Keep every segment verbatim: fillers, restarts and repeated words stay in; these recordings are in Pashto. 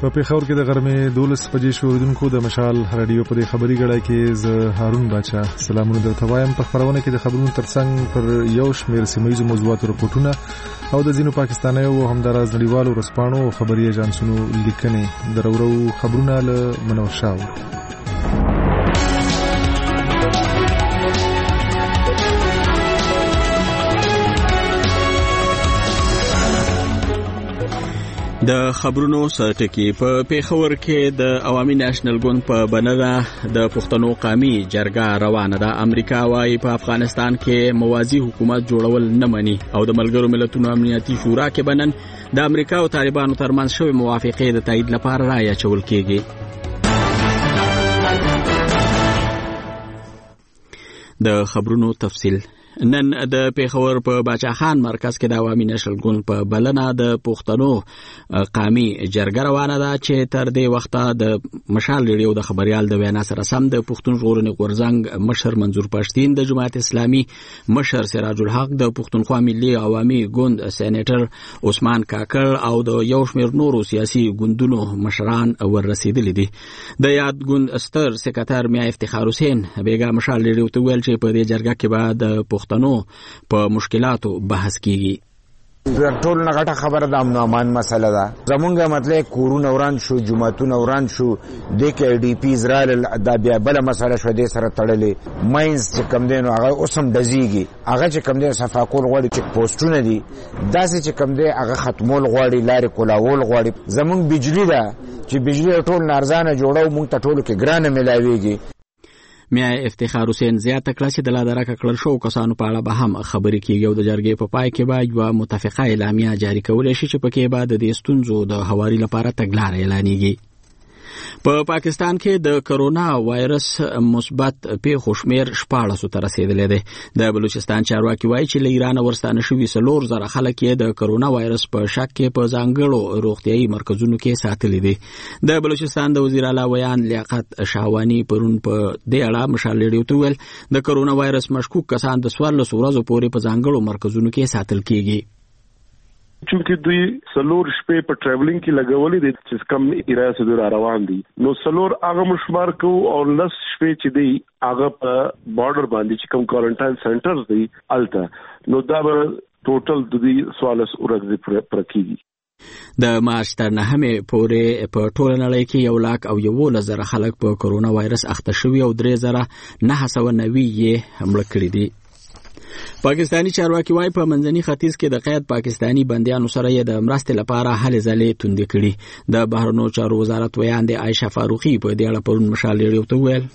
په پیښور کې د غرمې دولس بجې شو. اوریدونکو د مشال رادیو په خبري غړای کې ز هارون باچا سلامونه درته وایم. په خبرونه کې د خبرونو ترڅنګ پر یو شمېر سیمایي موضوعاتو رپورټونه او د ځینو پاکستانیو او همداراز نړیوالو رسپانو او خبري ایجنسونو لیکنې درورو خبرونه له منور شاو. د خبرونو سرټکی په پیښور کې د عوامي نېشنل ګوند په بنره د پښتنو قومي جرګه روانه ده. امریکا وايي په افغانستان کې موازی حکومت جوړول نه مني او د ملګرو ملتونو امنیتي شورا کې بنن د امریکا او طالبانو ترمنځ شوی موافقه د تایید لپاره رایه چول کیږي. د خبرونو تفصیل. نن د پیښور په باچا خان مرکز کې د عوامي نېشنل ګوند په بلنه د پښتنو قومي جرګه روانه ده چې تر دې وخته د مشال ریډیو د خبريال د وینا سره سم د پښتون ژغورنې غورځنګ مشر منظور پښتين، د جماعت اسلامي مشر سراج الحق، د پښتونخوا ملي عوامي ګوند سېنیټر عثمان کاکړ او د یو شمېر نورو سیاسي ګوندونو مشران ورسېدلي دي. د یاد ګوند ستر سکرټر میا افتخار حسین بیګا مشال ریډیو ته ویل چې په دې جرګه کې به د پښتنو په مشکلاتو بحث کیږي. ټول نغټه خبره د امن امان مسله ده. زمونږ مطلب کورونه وران شو، جماعتونه وران شو، د کې ډي پی اسرائیل د بیا بل مسله شو د سره تړلې ماینز چې کم دینو هغه اوسم دزيږي، هغه چې کم دینو صفاکول غوړي چې پوسټونه دي داسې چې کم دی هغه ختمول غوړي، لارې کولاول غوړي. زمونږ بجلی ده چې بجلی ټول نارزانه جوړو، مونږ ته ټولو کې ګرانه ملاويږي. میا افتخار حسین زیاته کړه چې د لادرکه کړل شو کسانو په اړه به هم خبرې کیږي او د جرګې په پای کې به یو متفقه اعلامیه جاری کول شي چې پکې به د دې ستونزو د هواري لپاره تګلارې اعلانېږي. په پاکستان کې د کرونا وایرس مثبت پیښو شمېر شپاړس ته رسیدلی دی. د بلوچستان چارواکي وایي چې له ایران ورستانه شوي څلور زره خلک یې د کرونا وایرس په شک کې په ځانګړو روغتیایي مرکزونو کې ساتلي دي. د بلوچستان د وزیر اعلی ویان لیاقت شاهواني پرون په دې اړه مشال ریډیو ته ویل د کرونا وایرس مشکوک کسان د څوارلس ورځو پورې په ځانګړو مرکزونو کې ساتل کیږي. چونکه دوی سلور شپې په ټریولینګ کې لګولې دي چې کم ایریا سره را روان دي، نو سلور هغه مشمار کو او لس شپې چې دی هغه په بارډر باندې چې کم کوارنټاین سنټرز دي الته، نو دا به ټوټل د دې سوالس ورغلي پرکېږي. د مارچ تر نهمې پورې په ټوله نړۍ کې یو لاک او یولس زره خلک په کرونا وایرس اخته شوي او درې زره نهه سوه نوي یې مړه کړي دي. پاکستانی چارواکي وايي په منځني ختیځ کې د قید پاکستانی بندیانو سره یې د مرستې لپاره هلې ځلې توندې کړي. د بهرنیو چارو وزارت ویان د عایشه فاروقي په دې اړه پرون مشال ریډیو ته ویل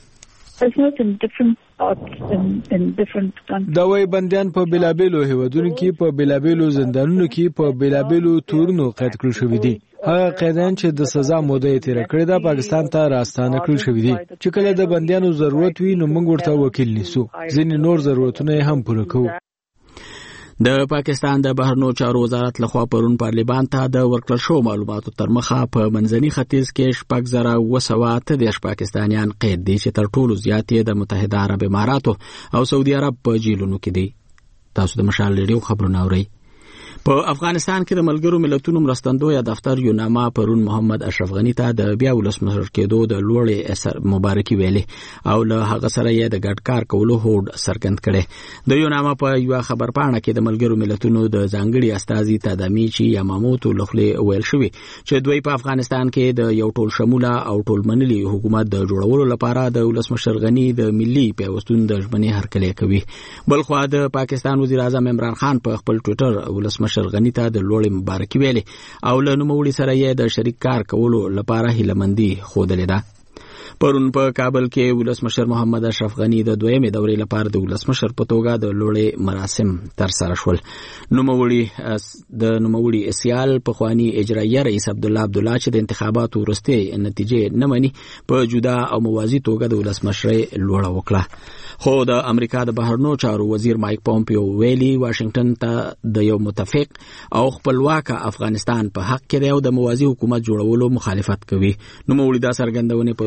دا وای بندیان په بلابلو هیوادونو کې په بلابلو زندانونو کې په بلابلو تورونو قید کړل شوی دي. هغه قیدیان چې د سزا موده یې تیر کړې ده پاکستان ته راستانه کړل شوی دي. چې کله د بندیانو ضرورت وي نو موږ ورته وکیل نیسو، ځینې نور ضرورتونه هم پوره کوو. د پاکستان د بهرنیو چارو وزارت لخوا پرون پارلیمان ته د ورکړل شو معلوماتو تر مخه په منځني ختیځ کې شپږ زره اوه سوه اته دېرش پاکستانیان قید دي چې تر ټولو زیات یې د متحده عرب اماراتو او سعودي عرب په جیلونو کې دي. تاسو د مشال ریډیو خبرونه اورئ. په افغانستان کې د ملګرو ملتونو مرستندوی دفتر یوناما پرون محمد اشرف غنی ته د بیا ولسمشر کېدو د لوړې اثر مبارکي ویلې او له هغه سره یې د ګډ کار کولو هوډ څرګند کړي. د یوناما په یو خبرپاڼه کې د ملګرو ملتونو د ځانګړي استازي تدامیچی یاماموتو لخوا ویل شوی چې دوی په افغانستان کې د یو ټول شموله او ټول منلي حکومت د جوړولو لپاره د ولسمشر غنی د ملي پیوستون د ژمنې هرکلی کوي. بلخوا د پاکستان وزیر اعظم عمران خان په خپل ټوئیټر ولسمشر غنی ته د لوړې مبارکي ویلې او له نوموړي سره یې د شریک کار کولو لپاره هیلهمندي ښودلې ده. پرون په کابل کې ولسمشر محمد اشرف غنی د دویمې دورې لپاره د ولسمشر په توګه د لوړې مراسم ترسره شول. نوموړي د نوموړي سیال پخوانی اجرایي رئیس عبدالله عبدالله چې د انتخاباتو وروستۍ نتیجې نه مني په جدا او موازي توګه د ولسمشرۍ لوړه وکړه. خو د امریکا د بهرنیو چارو وزیر مایک پومپیو ویلي واشنگټن ته د یو متفق او خپلواک افغانستان په حق کې د موازي حکومت جوړولو مخالفت کوي. نوموړي دا څرګندونه پرون له هغه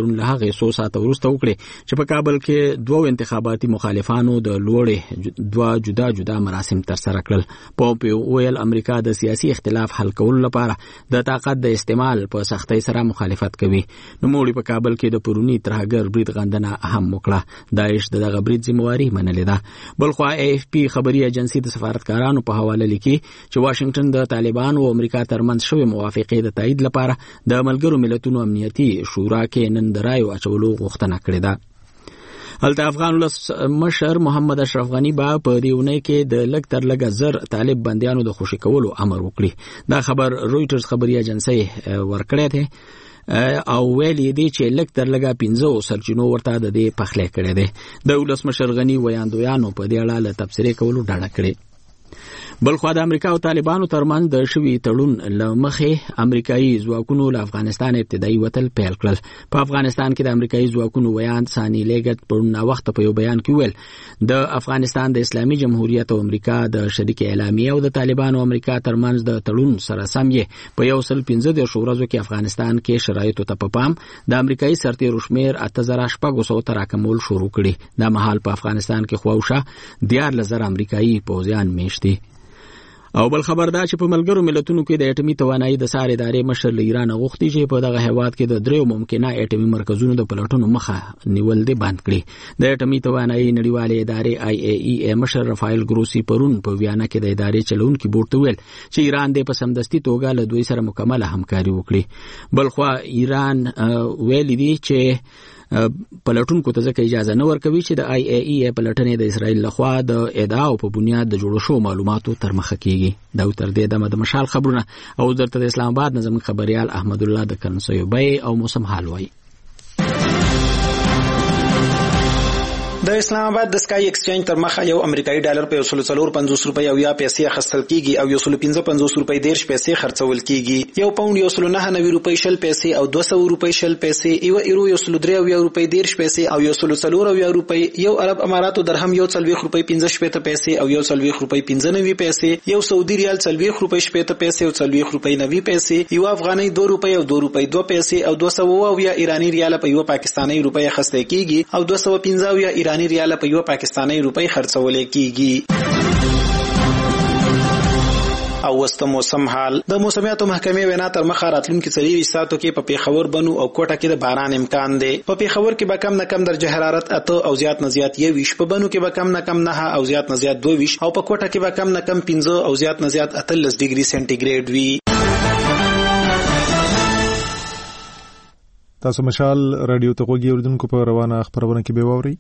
هغه څو ساعته وروسته وکړي چې په کابل کې دوه انتخاباتي مخالفانو د لوړې دوه جدا جدا مراسم ترسره کړل. پومپیو ویل امریکا د سیاسي اختلاف حل کولو لپاره د طاقت د استعمال په سختۍ سره مخالفت کوي. نوموړي په کابل کې د پرونی ترهګر برید غندنه هم وکړه. داعش دغه برید ذمہواری منلې ده. بلخوا ای اف پی خبري ایجنسی د سفارتکارانو په حواله لیکي چې واشنگټن د طالبانو او امریکا ترمنځ شوې موافقې د تایید لپاره د ملګرو ملتونو امنیتي شورا کې نن د رایو اچولو غوښتنه کړې ده. هلته افغان ولس مشر محمد اشرف غنی با په دیونه کې د لږ تر لږه زر طالب بندیانو د خوشي کولو امر وکړي. دا خبر رويټرز خبري ایجنسی ورکړی دی او ویلي دی چې لږ تر لږه پنځه سرچینو ورته د دې پخلی کړی دی. د ولس مشر غنی ویاندویانو په دې اړه له تبصرې کولو ډډه کړې. بلخوا د امریکا او طالبانو ترمنځ د شوي تړون له مخې امریکایي ځواکونو له افغانستان ابتدایي وتل پیل کړل. په افغانستان کې د امریکایي ځواکونو ویاند ثاني لیګت پرون ناوخته په یو بیان کې ویل د افغانستان د اسلامي جمهوریت او امریکا د شریک اعلامیه او د طالبانو او امریکا ترمنځ د تړون سره سم یې په یو سل پنځه دېرش ورځو کې افغانستان کې شرایطو ته په پام د امریکایي سرتیرو شمېر اته زره شپږ سوه ته راکمول شروع کړي. دا مهال په افغانستان کې خواوشا دیارلس زره امریکایي پوځیان میشت دي. او بل خبر دا چې په ملګرو ملتونو کې د اټومي توانایي د سار ادارې مشر له ایران غوښتي چې په دغه هیواد کې د دریو ممکنه اټومي مرکزونو د پلټونو مخه نیول دي بند کړي. د اټومي توانایي نړیوالې ادارې آی ای ای ای مشر رافایل ګروسی پرون په ویانا کې د ادارې چلونکو بورډ ته ویل چې ایران د په سمدستي توګه له دوی سره مکمله همکاري وکړي. بلخوا ایران ویلي دی چې پلټونکو ته ځکه اجازه نه ورکوي چې د آی ای ای ای پلټنې د اسرائیل لخوا د ادعاو په بنیاد د جوړو شو معلوماتو تر مخه کیږي. دا تر دې دمه د مشال خبرونه او درته د اسلام آباد نظم خبريال احمد الله د کنسویبای او موسم حال وای. د اسلام آباد د سکای ایکسچینج تر مخه یو امریکایي ډالر په یو سل څلور پنځوس روپۍ او یا پیسې اخیستل کیږي او یو سل پنځه پنځوس روپۍ دیرش پیسې خرڅول کیږي. یو پاوند یو سل نه نوي روپۍ شل پیسې او دوه سوه روپۍ شل پیسې، یو ایرو یو سل درې او روپۍ دیرش پیسې او یو سل څلور او روپۍ، یو عرب اماراتو درهم یو څلوېښت روپۍ پنځه شپېته پیسې او یو څلوېښت روپۍ پنځه نوي پیسې، یو سعودي ریال څلوېښت روپۍ شپېته پیسې او څلوېښت روپۍ نوي پیسې، یو افغاني دوه روپۍ او دوه روپۍ دوه پیسې او دوه سوه او ایرانی ریال په یو پاکستاني روپۍ اخیستل کیږي او دوه سوه پنځه او ایرانی ریال په یو پاکستاني روپۍ خرڅول کیږي. او وسته موسم حال د موسمیاتو محکمې وینا تر مخه راتلونکي څلور ساعتو کې په پیښور بنو او کوټه کې د باران امکان دی. په پیښور کې به کم نه کم درجه حرارت اته او زیات نه زیات یویش، په بنو کې به کم نه کم نه او زیات نه زیات دوه او په کوټه کې به کم نه کم پنځه او زیات نه زیات اتلس ډیګري سنټیګریډ وي. تاسو مشال رادیو ته غوږی اوریدونکو په روانه خبرونه کې به واوري.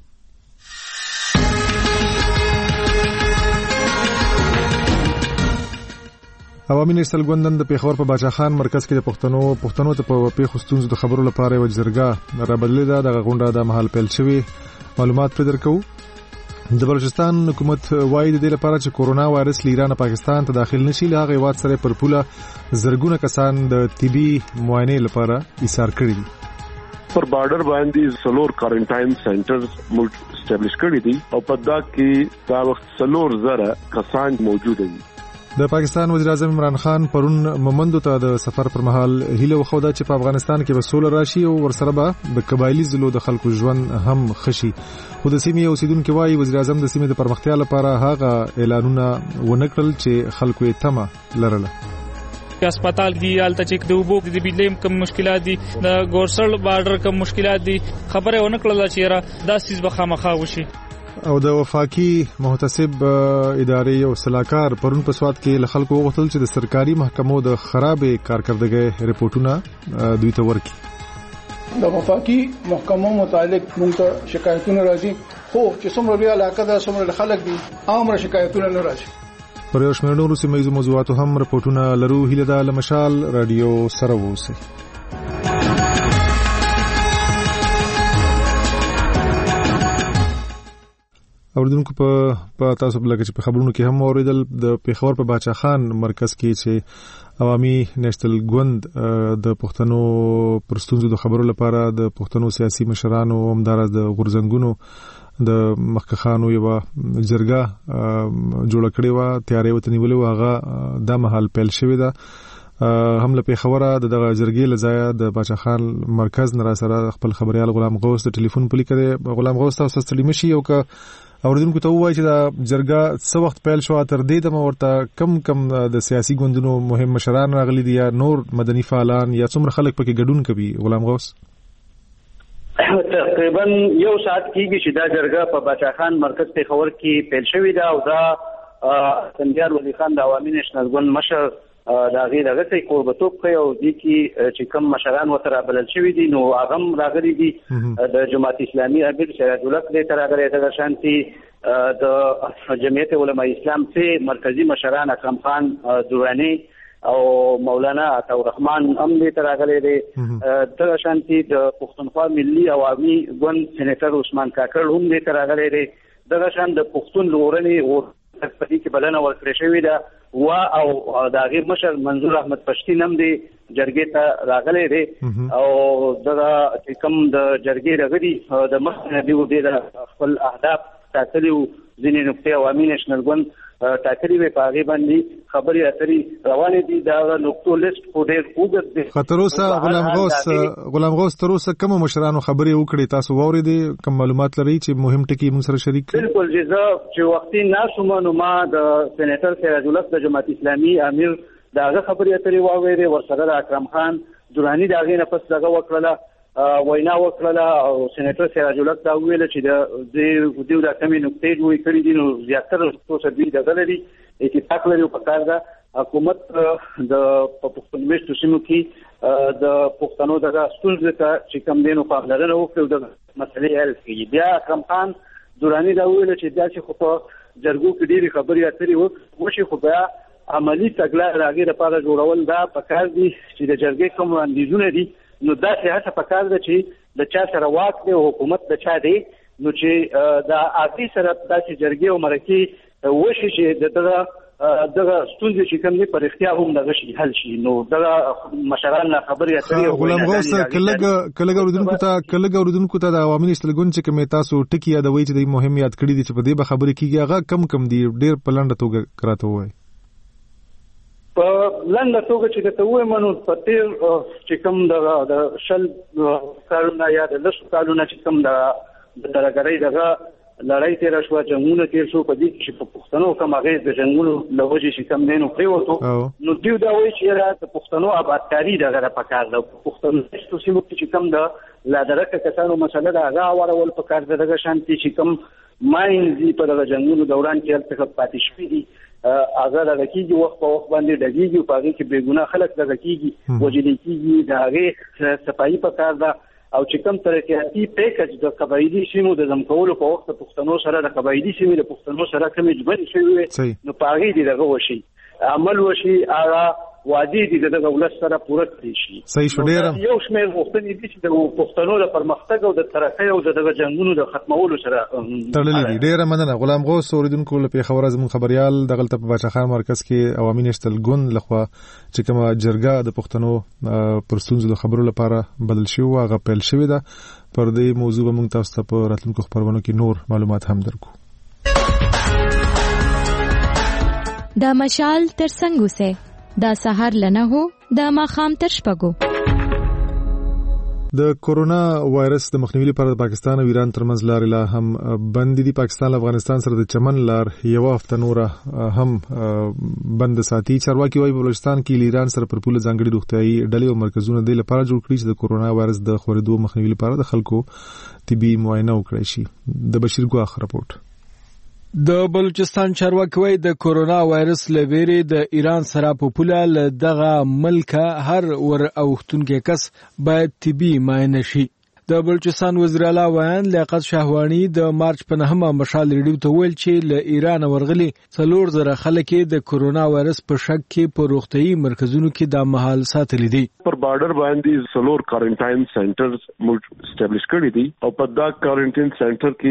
عوامي نېشنل ګوند د پیښور په باچا خان مرکز کې د پښتنو پښتنو ته په پیښو ستونزو د خبرو لپاره یو جرګه را بدلې ده. دغه غونډه د محل پیل شوی معلومات پر درکو. د بلوچستان حکومت وایي د دې لپاره چې کورونا وایرس له ایران پاکستان ته داخل نشي له هغه وخت سره پر پوله زرګونه کسان د طبي معاینې لپاره ایثار کړي دي. پر بارډر باندې سلور کوارنټاین سنټرز موږ اسټابلیش کړی دي او په دا کې دا وخت سلور زره کسان موجود دي. د پاکستان وزیر اعظم عمران خان پرون مومندو ته د سفر پر مهال هیله وخوده چې په افغانستان کې به سوله راشي او ورسره به د قبایلی ضلعو د خلکو ژوند هم خشي. خو د سیمې اوسیدونکو وايي وزیر اعظم د سیمې د پرمختیا لپاره هغه اعلانونه ونکړل چې خلکو یې تمه لرله. هسپتال دی الته چې د وبو د بجلی کم مشکلات دي، د ګورسل بارډر کم مشکلات دي، خبره ونکړل چې را دا سیس به خامخا وشي. او د وفاقي محتسب ادارې او صلاحکار پرون په سواد کې له خلکو وغوښتل چې د سرکاري محکمو د خرابې کارکردګۍ رپورټونه دوی ته ورکړي. د وفاقي محکمو متعلق موږ ته شکایتونه راځي، خو چې څومره لوی علاقه ده څومره خلک دي عامه شکایتونه نه راځي. پر یو شمېر نورو سیمه موضوعاتو هم رپورټونه لرو. هیله ده له مشال رادیو سره اوسئ. اوردونکو په تاسو بل کې په خبرونو کې هم اوریدل د پیښور په باچا خان مرکز کې چې عوامي نېشنل ګوند د پښتنو پرستونزو د خبرو لپاره د پښتنو سیاسي مشرانو همدار د غورزنګونو د مخکخانو یو جرګه جوړ کړې و، تیارې وته نیولې و، هغه د محل پیل شوې ده. هم له پیښوره د دغه جرګې لزایا د باچا خان مرکز نه را سره خپل خبريال غلام غوث د ټلیفون پلی کړي. غلام غوث تاسو ستړي مشي او که اوردونکو ته وایي چې دا جرګه څه وخت پیل شو تر دې دمه ورته کم کم د سیاسي ګوندونو مهم مشران راغلي دي یا نور مدني فعالان یا څومره خلک پکې ګډون کوي؟ غلام غوث تقریبا یو ساعت کېږي چې دا جرګه په باچا خان مرکز پیښور کې پیل شوې ده او دا سندیار ولی خان د عوامي نېشنل ګوند مشر دا غي دغه څه قربتوب کوي او د کی چې کوم مشران وتر بلل شوی دي نو هغه راغلي دي د جماعت اسلامي امیر سراج الحق دې تر هغه د شانتي د جمعیت علماء اسلام سے مرکزی مشران اکرم خان دورانی او مولانا عطا الرحمن هم دې تر هغه دې د شانتي د پښتونخوا ملي عوامي ګوند سېنیټر عثمان کاکړ هم دې تر هغه دې د شان د پښتون لورني او په دې کې بلنه ورکړې شوې ده وا او د غیر مشر منظور احمد پښتین هم دی جرګې ته راغلي دي او دا کوم د جرګې راغلي د مخنه دی د خپل اهداف ټاکلي ځینې نقطې عوامي نېشنل ګوند ټاکلي وي په هغه باندې خبري اتري روانه دي دا نقطو لیست خو ډېر وګت دي. خطروسه غلام غوث غلام غوث تروسه کوم مشرانو خبري وکړي تاسو واورېدي کوم معلومات لري چې مهم ټکي موږ سره شریک کړئ؟ بالکل جزا چې وختي ناسوم نو ما د سېنیټر سراج الحق د جماعت اسلامي امیر داغه خبري اتري واورېدي ورسره د اکرم خان دورانی داغه نه پس دغه وکړه وینا وکړه او سېنیټر سراج الحق دا ویل چې د دې د کمی نقطې دوی کړی دي نو زیاتره څه دوی دغه لري اتفاق لري په کار دا حکومت د پښتون مشتو سیمو کې د پښتنو دغه ستونزې ته چې کم دینو په لرنه وکړو د مسلې حل کړي. بیا اکرم خان دورانی دا ویل چې دا چې خو په جرګو کې ډېری خبرې اترې وشي خو بیا عملی تګلارې راغې لپاره جوړول دا په کار دي چې د جرګې کوم وړاندیزونه دي نو دا څه په کار ده چې د چا سره واک دی حکومت د چا دی نو چې دا عادي سره داسې جرګې او مرکې وشي چې دغه دغه ستونزې چې کوم دي په اختیا هم دغه شي حل شي نو دغه مشران خبرې اترې غلام غوث کله کله ورودونکو ته کله ورودونکو ته د عوامي نېشنل ګوند چې کوم تاسو ټکی یادوي چې د مهم یاد کړی دي چې په دې به خبرې کیږي هغه کم کم دي ډېر په لنډه توګه کراته وای په لنډه توګه چې د توې منو په تیر چې کوم د شل کارونه یا د لسو کارونه چې کوم د ترګرۍ دغه لړۍ تیر شو جنگونه تیر شو په دې چې په پښتنو کوم هغه د جنگونو لوجي چې کوم دینو پریوتو نو دیو دا وایي چې را د پښتنو آبادکاری دغه په کار د پښتنو څه سیمو چې کوم د لا درکه کسانو مسله دا هغه اورول په کار دغه شانتي چې کوم ماینځي په دغه جنگونو دوران کې الته پاتې شوی دي اگر د کیږي وخت په وخت باندې دګیږي په هغه کې بیګونه خلک دغه کیږي وجلي کیږي د هغه صفایي په کار ده او چې کوم ترقیاتي پیکج د قبایلی سیمو د زمکولو په وخت پښتنو سره د قبایلی سیمو د پښتنو سره کوم جبري شوی نو په هغه دی دغه وشي عمل وشي هغه وادي دي دغه ولس سره پوره کړی شي. صحیح شو ډیر یو شمېر غوښتنې دي چې د پښتنو د پرمختګ او د ترقۍ او دغه جنگونو د ختمولو سره تړلې دي. ډیر مننه غلام غوث اوریدونکو له پیښور زموږ خبريال دغه ته په باچا خان مرکز کې عوامي نېشنل ګوند لخوا چې کومه جرګه د پښتنو پر ستونزو د خبرو لپاره بدل شو هغه پیل شوې ده. پر دې موضوع به موږ تاسو ته په راتلونکو خبرونو کې نور معلومات هم درکو. دا مشال تر څنګه سه دا سحر لنه هو دا ماخام تر شپګو. د کورونا وایرس د مخنیوي لپاره د پاکستان او ایران ترمنځ لارې لا هم بند دي. پاکستان او افغانستان سره د چمن لار یو هفته نوره هم بند ساتي. چارواکي وايي بلوچستان کې ایران سره پر پوله ځانګړي روغتيایي ډلې او مرکزونه د لپاره جوړ کړي چې د کورونا وایرس د خورېدو مخنیوي لپاره د خلکو طبي معاینه وکړي شي. د بشیر ګواخ رپورټ. د بلوچستان چارواکي وايي د کورونا وایرس لویری د ایران سره په پوله ل دغه ملک هر ور اوختونکو کس باید طبي معاینه شي. د بلوچستان وزیر اعلی ویان لیاقت شاهوانی د مارچ په نهمه مشال ریډیو ته ویل چې ل ایران ورغلي څلور زره خلک د کورونا وایرس په شک کې په روغتيایي مرکزونو کې د مهال ساتل دي. پر بارډر باندې څلور کوارنټاین سنټرز موږ اسټابلیش کړی دي او په دا کوارنټاین سنټر کې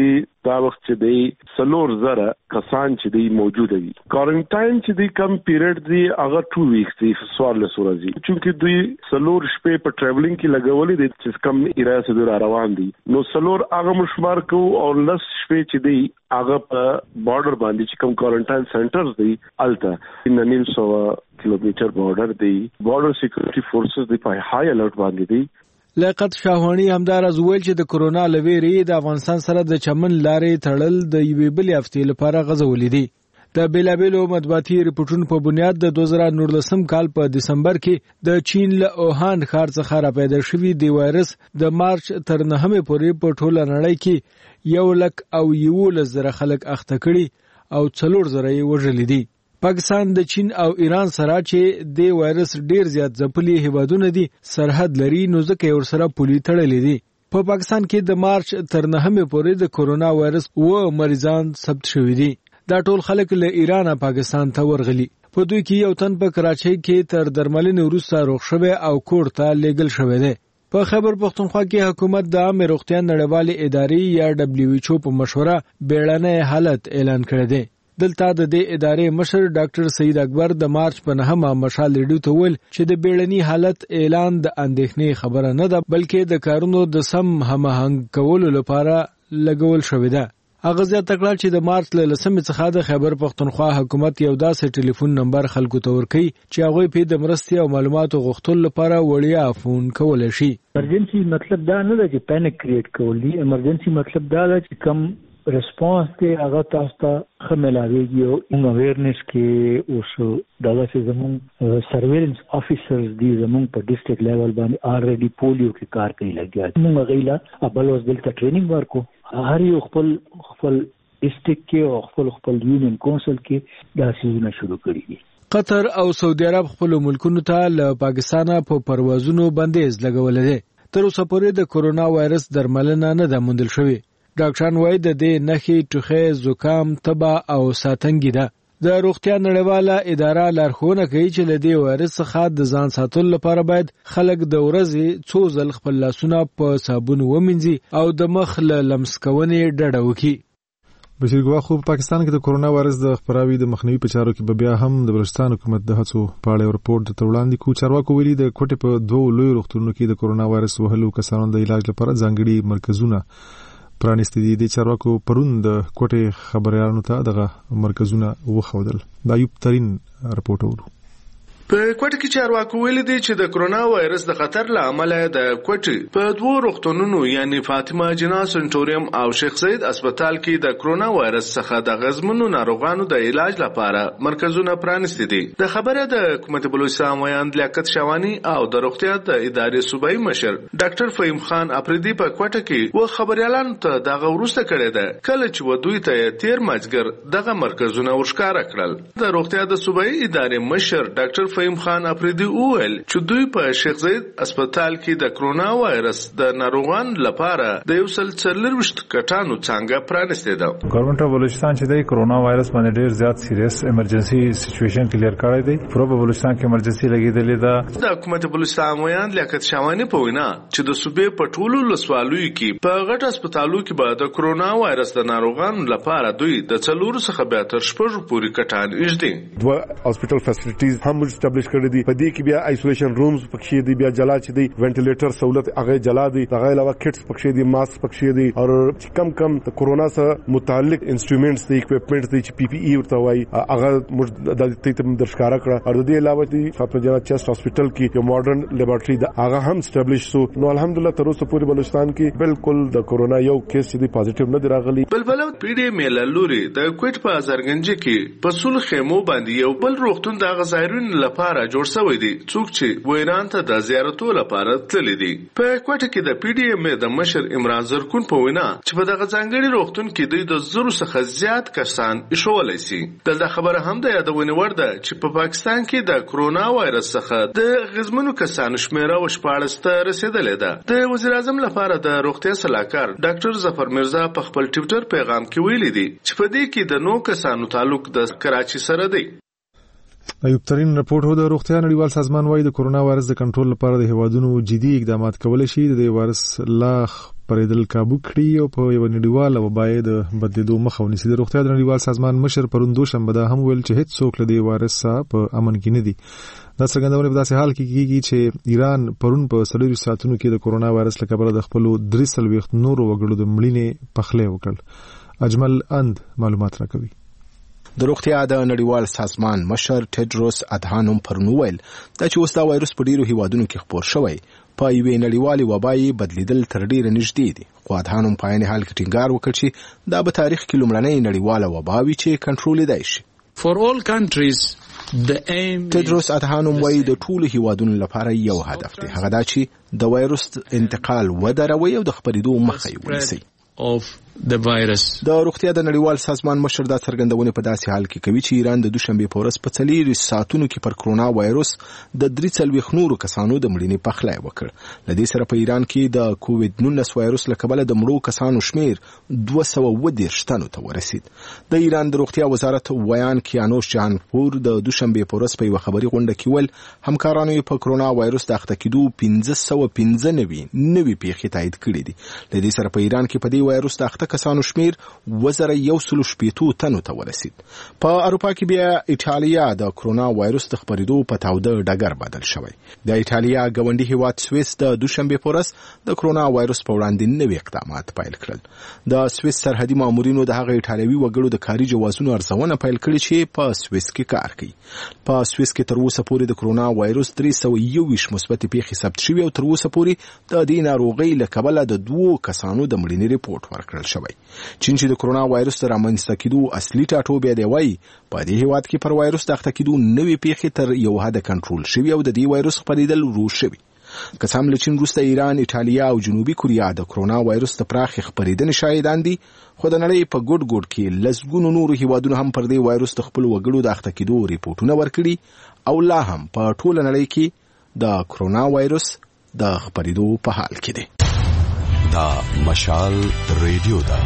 دا وخت چې دی سلور زره کسان چې دی موجود دي. کوارنټاین چې دی کم پیریډ دی هغه ټو ویکس دی سوال له سورځي چې دوی سلور شپې په ټریولینګ کې لګولې دي چې کم ایریا سره را روان دي. نو سلور هغه مشمار کو او لس شپې چې دی هغه په بارډر باندې چې کوم کوارنټاین سنټرز دي الته نیم سو کیلومتر بارډر دی. بارډر سکیورټي فورسز دی په های الرټ باندې دي. لیاقت شاهوانی همدار از ویل چې د کرونا لویری د افغانستان سره د چمن لارې تړل د یوې بلې هفتې لپاره غځولې دي. د بیلابیلو مطبوعاتي ریپورتونو په بنیاد د دوه زره نولسم کال په دسمبر کې د چین له اوهان ښار څخه را پیدا شوی د وایرس د مارچ تر نهمې پورې په ټوله نړۍ کې یو لک او یولس زره خلک اخته کړي او څلور زره یې وژلي دي. پاکستان د چین او ایران سره چې د وایرس ډیر زیات ځپلي هیوادونه دي سرحد لري نو ځکه یې ورسره پولي تړلې دي. په پاکستان کې د مارچ تر نهمې پورې د کورونا وایرس و مریضان ثبت شوي دي. دا ټول خلک له ایران پاکستان ته ورغلي. په دوی کې یو تن په کراچۍ کې تر درملنې وروسته روغ شوی او کور ته لیږل شوی دی. په خیبر پختونخوا کې حکومت د عامه روغتیا نړیوالې ادارې یا دبليو ایچ او په مشوره بیړنی حالت اعلان کړی دی. دلته د دې ادارې مشر ډاکټر سید اکبر د مارچ په نهمه مشال ریډیو ته ویل چې د بیړني حالت اعلان د اندېښنې خبره نه ده بلکې د کارونو د سم هماهنګ کولو لپاره لګول شوی ده. هغه زیاته کړه چې د مارچ له لسمې څخه د خیبر پختونخوا حکومت یو داسې ټلیفون نمبر خلکو ته ورکړي چې هغوی په د مرستې او معلوماتو غوښتلو لپاره وړیا فون کولی شي. ایمرجنسي مطلب دا نه ده چې پینیک کریټ کول دي. ایمرجنسي مطلب دا ده چې کم ریسپانس ته هغه تاسو ته خملاویږي او ان اویرنس کې اوس دغه چې زمون سرویلنس افیسرز دي زمون په ډیسټریکټ لیول باندې الریډي پولیو کې کار کوي لګیا موږ غیلا ابل اوس دلته ټریننګ ورکو هر یو خپل خپل ډیسټریکټ کې او خپل خپل یونین کونسل کې دا سیزونه شروع کړي دي. قطر او سعودي عرب خپل ملکونو ته له پاکستانه په پروازونو بندیز لګولې ده. تر اوسه پورې د کورونا وایرس درملنه نه ده موندل شوې. ډاکټران وایي د دې نښې ټوخی، زکام، تبه او ساتنګي ده. د روغتیا نړیواله اداره لارښوونه کوي چې له دې وایرس څخه د ځان ساتلو لپاره باید خلک د ورځې څو ځل خپل لاسونه په صابون ومینځي او د مخ له لمس کونې ډډه وکړي. بشیر ګوا خو په پاکستان کې د کورونا وایرس د خپراوي د مخنیوي په چارو کې بیا هم د بلوچستان حکومت د هڅو په اړه رپورټ د وړاندې کو. چارواکو ویلي د کوټې په دوه لوی روغتونونو کې د کورونا وایرس وهلو کسانو د علاج لپاره ځانګړي مرکزونه پرانیستي دي. د چارواکو پرون د کوټې خبريالانو ته دغه مرکزونه وښودل. د ایوب ترين رپورټ ورو. په کوټه کې چارواکو ویل دي چې د کرونا وایرس د خطر له امله د کوټې په دوه روغتونونو یعنی فاطمه جنا سنټوریم او شیخ زید هسپتال کې د کرونا وایرس څخه د غزمنو ناروغانو د علاج لپاره مرکزونه پرانیستي دي. د خبره د حکومت بلوچستان ویاند لیاقت شاوانی او د روغتیا د ادارې صوبایي مشر ډاکټر فهیم خان افریدي په کوټه کې و خبريالانو ته دغه ورسته کړی ده کله چې ودوی ته تیر ماجګر دغه مرکزونه ورشکاره کړل. د روغتیا د صوبایي ادارې مشر ډاکټر فهیم خان افریدي وویل چې دوی په شیخ زید هسپتال کې د کرونا وایرس د ناروغانو لپاره د یو سل څلرويشت کټانو څنګه پرانیستي ده. ګورنمنت اف بلوچستان چې د کرونا وایرس باندې ډیر زیات سیریس ایمرجنسي سچويشن کلیر کړی دی. پرو په بلوچستان کې ایمرجنسي لګیدلې ده. د حکومت بلوچستان ویاند لیاقت شاوانی په وینا چې د صوبې په ټولو لسوالوي کې په غټ هسپتالو کې به د کرونا وایرس د ناروغانو لپاره دوی د څلورو څخه به تر شپږو پورې کټان ایجدي. دوه هسپتال فیسیلیټیز هم اسټابلیش کړی دي. په دې کې بیا آیسولیشن رومز پکې دي، بیا جلا چې دی وینټیلیټر سہولت هغه جلا دي، هغه علاوه کټس پکې دي، ماسک پکې دي او کم کم د کورونا سره متعلق انسټرومنټس دي، اکوپمنټس دي چې پی پی ای ورته وایي هغه د دې ته درښکارا کړه. او د دې علاوه دي فاطمه جنا چیسټ هسپتال کې یو ماډرن لیبارټری ده هغه هم اسټابلیش شو. نو الحمدلله تر اوسه پورې بلوچستان کې بالکل د کورونا یو کیس چې دی پازیټیو نه دی راغلی. بلبل پی ډی میل لوري د کوټ په ازرګنج کې په سول خیمو باندې یو بل روغتون د غزایرون لپاره جوړ شوی دی څوک چې ویران ته د زیارتو لپاره تللی دي. په کوټه کې د پی ډی ایم د مشر عمران زرکون په وینا چې په دغه ځانګړي روغتون کې دوی د زرو څخه زیات کسان ایښولای شي. دلته خبره هم د یادونه ور ده چې په پاکستان کې د کرونا وایرس څخه د غزمنو کسانو شمیره و شپاړس ته رسیدلې ده. د وزیر اعظم لپاره د روغتیا صلاحکار ډاکټر ظفر مرزا په خپل ټویټر پیغام کې ویلي دي چې په دې کې د نو کسانو تعلق د کراچي سره دی. ایوب ترين رپورټ هو د روغتیا نړیوال سازمان وايي د کورونا وایرس د کنټرول لپاره د هیوادونو جدي اقدامات کولای شي. د وایرس لا پرېدل کابو کړي او په یو نړیواله وبای د بدلیدو مخه ونیسي. د روغتیا د نړیوال سازمان مشر پرون دوشنبه دا هم ویل چې هیڅ څوک له دې وایرس څخه په امن کې نه دي. دا څرګندونه په داسې حال کې کیږي چې ایران پرون په څلورو ساعتونو کې د کورونا وایرس له کبله د خپلو درې څلوېښت نورو وګړو د مړینې پخلی وکړ. اجمل اند معلومات راکوي. د روغتیا د نړیوال سازمان مشر ټیډروس ادهانوم پرون ویل دا چې اوس دا وایرس په ډیرو هیوادونو کې خپور شوی په یوې نړیوالې وبای بدلیدل تر ډیره نږدې دي. خو ادهانوم په عین حال کې ټینګار وکړ چې دا به تاریخ کې لومړنۍ نړیواله وبا وي چې کنټرولېدای شي. For all countries the aim ټیډروس ادهانوم وایي د ټولو هیوادونو لپاره یو هدف دی، هغه دا چې د وایرس انتقال ودروي او د خپرېدو مخه یې ونیسي. of the virus. د روغتیا د نړیوال سازمان مشر دا څرګندونه په داسې حال کې کوي چې ایران د دوشنبه په ورځ په څلورو ساعتونو کې پر کرونا وایرس د درې څلوېښت نورو کسانو د مړینې پخلی وکړ. له دې سره په ایران کې د کووډ نولس وایرس له کبله د مړو کسانو شمیر دوه سوه اووه دېرش تنو ته ورسید. د ایران د روغتیا وزارت ویان کیانوش جهانپور د دوشنبه په ورځ په یوه خبري غونډه کې ویل همکارانو یې په کرونا وایرس د اخته کېدو پنځه سوه پنځه نوي نوي پیښې تایید کړې دي. له دې سره په ایران کې په دې وایرس د اخته کسانو شمیر وزره یو سلو شپېتو تنو ته ورسید. په اروپا کې بیا ایټالیا د کرونا وایرس د خپرېدو په تاوده ډګر بدل شوی. د ایټالیا ګاونډي هیواد سویس د دوشنبه په ورځ د کرونا وایرس په وړاندې نوي اقدامات پیل کړل. د سویس سرحدي مامورینو د هغه ایټالوي وګړو د کاري جوازونو ارزونه پیل کړې چې په سویس کې کار کوي. په سویس کې تر اوسه پورې د کرونا وایرس درې سوه یوویشت مثبت پیښې ثبت شوي او تر اوسه پورې د دې ناروغۍ له کبله د دوو کسانو د مړینې ریپورت ورکړل شوی. چین چې د کرونا وایرس د رامنځته کېدو اصلي ټاټوبی دی وایي په دې هیواد کې پر وایرس د اخته کېدو نوې پیښې تر یو حده کنټرول شوي او د دې وایرس خپرېدل ورو شوي. که څه هم له چین وروسته ایران، ایټالیا او جنوبي کوریا د کرونا وایرس د پراخې خپرېدنې شاهدان دي، خو د نړۍ په ګوټ ګوټ کې لسګونو نورو هیوادونو هم پر دې وایرس د خپلو وګړو د اخته کېدو ریپورټونه ورکړي او لا هم په ټوله نړۍ کې د کرونا وایرس د خپرېدو په حال کې دي. دا مشال ریډیو ده.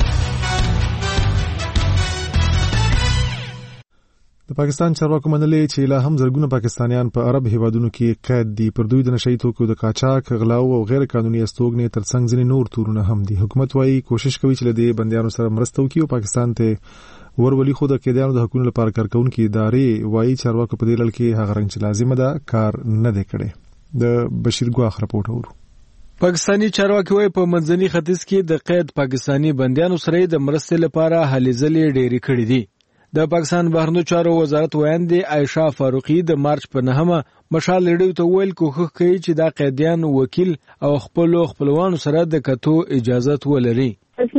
د پاکستان چارواکو منلي چې لا هم زرګونه پاکستانیان په عرب هیوادونو کې قید دي. پر دوی د نشئی توکو د قاچاق، غلاو او غیر قانوني استوګنې ترڅنګ ځینې نور تورونه هم دي. حکومت وايي کوشش کوي چې له دې بندیانو سره مرسته وکړي او پاکستان ته ورولي. خو د قیدیانو د حقوقو لپاره کارکونکو ادارې وايي چارواکو په دې لړ کې هغه رنګ چې لازمه ده کار نه دی کړی. د بشیر ګواخ راپورټ اورو. پاکستانی چارواکي وايي په منځني ختیځ کې د قید پاکستانی بندیانو سره د مرستې لپاره هلې ځلې ډېرې کړې دي. د پاکستان بهرنیو چارو وزارت ویاندې عائشہ فاروقي د مارچ په نهمه مشال ریډیو ته ویل کوښښ کوي چې دا قیدیان وکیل او خپل خپلوانو سره د کتو اجازه ولري.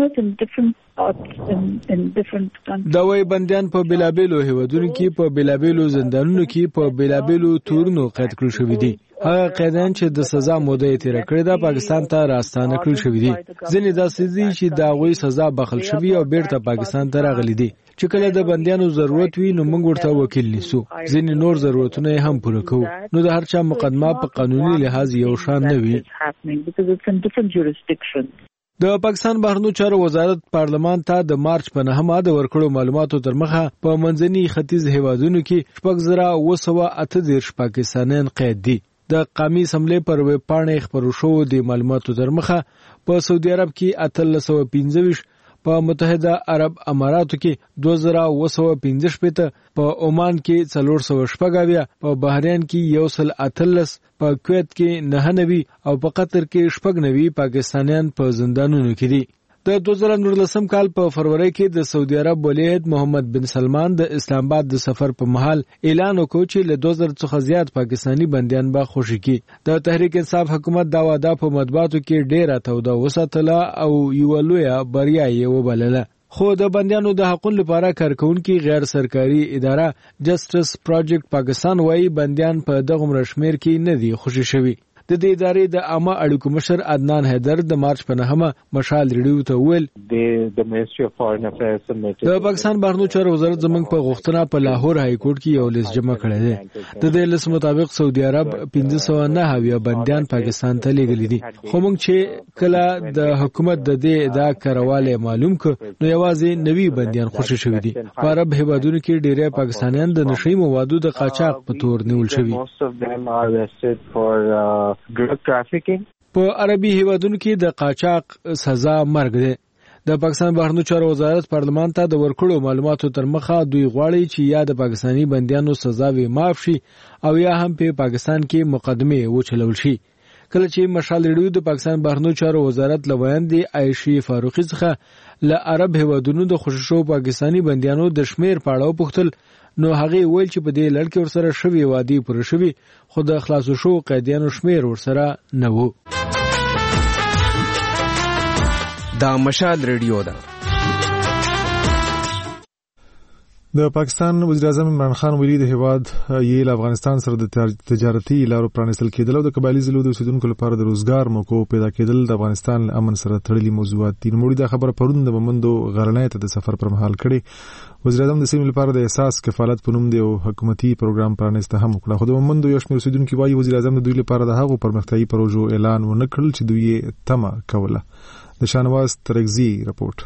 دا وایي بندیان په بلابلو هیوادونو کې په بلابلو زندانونو کې په بلابلو تورونو قید کړل شوي دي. هغه قیدیان چې د سزا موده یې تیره کړې ده پاکستان ته راستانه کړل شوي دي. ځینې داسې دي چې د هغوی سزا بخښل شوي او بیرته پاکستان ته راغلي دي. چې کله د بندیانو ضرورت وي نو موږ ورته وکیل نیسو، ځینې نور ضرورتونه هم پوره کوو. نو د هر چا مقدمه په قانوني لحاظ یو شان نه وي. د پاکستان بهرنیو چارو وزارت پارلمان ته د مارچ په نهمه د ورکړو معلوماتو تر مخه په منځني ختیځ هیوادونو کې شپږ زره اوه سوه اته دېرش پاکستانیان قید دي. د قومي اسمبلی پر ویب پاڼې خپرو شوو د معلوماتو تر مخه په سعودي عرب کې اتلس سوه پنځه ویشت، په متحده عرب اماراتو کې دوه زره اوه سوه پنځه شپېته، په عمان کې څلور سوه شپږ اویا، په بحرین کې یو سل اتلس، په کویت کې نهه نوي او په قطر کې شپږ نوي پاکستانیان په زندانونو کې دي. د دوه زره نولسم کال په فروری کې د سعودي عرب ولی عهد محمد بن سلمان د اسلام آباد د سفر په مهال اعلان وکړ چې له دوه زره څخه زیات پاکستانی بندیان به خوشي کړي. د تحریک انصاف حکومت دا وعده په مطبوعاتو کې ډیره توده وساتله او یوه لویه بریا یې وبلله. خو د بندیانو د حقوقو لپاره کارکونکي غیر سرکاري اداره جسټس پروجیکټ پاکستان وايي بندیان په دغه مرشمیر کې نه دي خوشي شوي. د دې ادارې د عامه اړیکو مشر عدنان حیدر د مارچ په نهمه مشال ریډیو ته ویل د پاکستان بهرنیو چارو وزارت زموږ په غوښتنه په لاهور های کورټ کې یو لیست جمع کړی دی. د دې لیست مطابق سعودي عرب پنځه سوه نهه اویا بندیان پاکستان ته لیږلي دي. خو موږ چې کله د حکومت د دې ادعا کارواله معلوم کړ نو یوازې نوي بندیان خوشي شوي دي. په عرب هیوادونو کې ډیری پاکستانیان د نشئی موادو د قاچاق په تور نیول شوي. drug trafficking. په عربي هیوادونو کې د قاچاق سزا مرګ دی. د پاکستان بهرنیو چارو وزارت پارلمان ته د ورکړو معلوماتو تر مخه دوی غواړي چې یا د پاکستانی بندیانو سزاوي معاف شي او یا هم په پاکستان کې مقدمه وچلول شي. کله چې مشال ریډیو د پاکستان بهرنیو چارو وزارت لویاندې عائشی فاروقی څخه ل عرب هیوادونو د خوششو پاکستانی بندیانو د شمیر په اړه پوښتل نو هغه ویل چې په دې لړ کې ورسره شوی وادي پر شوی خو د خلاصو شو قیدیانو شمیر ورسره نه وو. دا مشال ریډیو ده. د پاکستان وزیر اعظم عمران خان ویلي د هیواد یې افغانستان سره د تجارتي لارو پرانیستل کېدل او د قبایلی ضلعو د اوسیدونکو لپاره د روزګار موقعو پیدا کېدل د افغانستان له امن سره تړلي موضوعات دي. نوموړي دا خبره پرون د مومندو غرنۍ ته د سفر پر مهال کړې. وزیر اعظم د سیمې لپاره د احساس کفالت په نوم د یو حکومتي پروګرام پرانیسته هم وکړه. خو د مومندو یو شمېر اوسیدونکي وایي وزیر اعظم د دوی لپاره د هغو پرمختیایي پروژو اعلان ونه کړل چې دوی یې تمه کوله. د شانواز ترکزي رپورټ.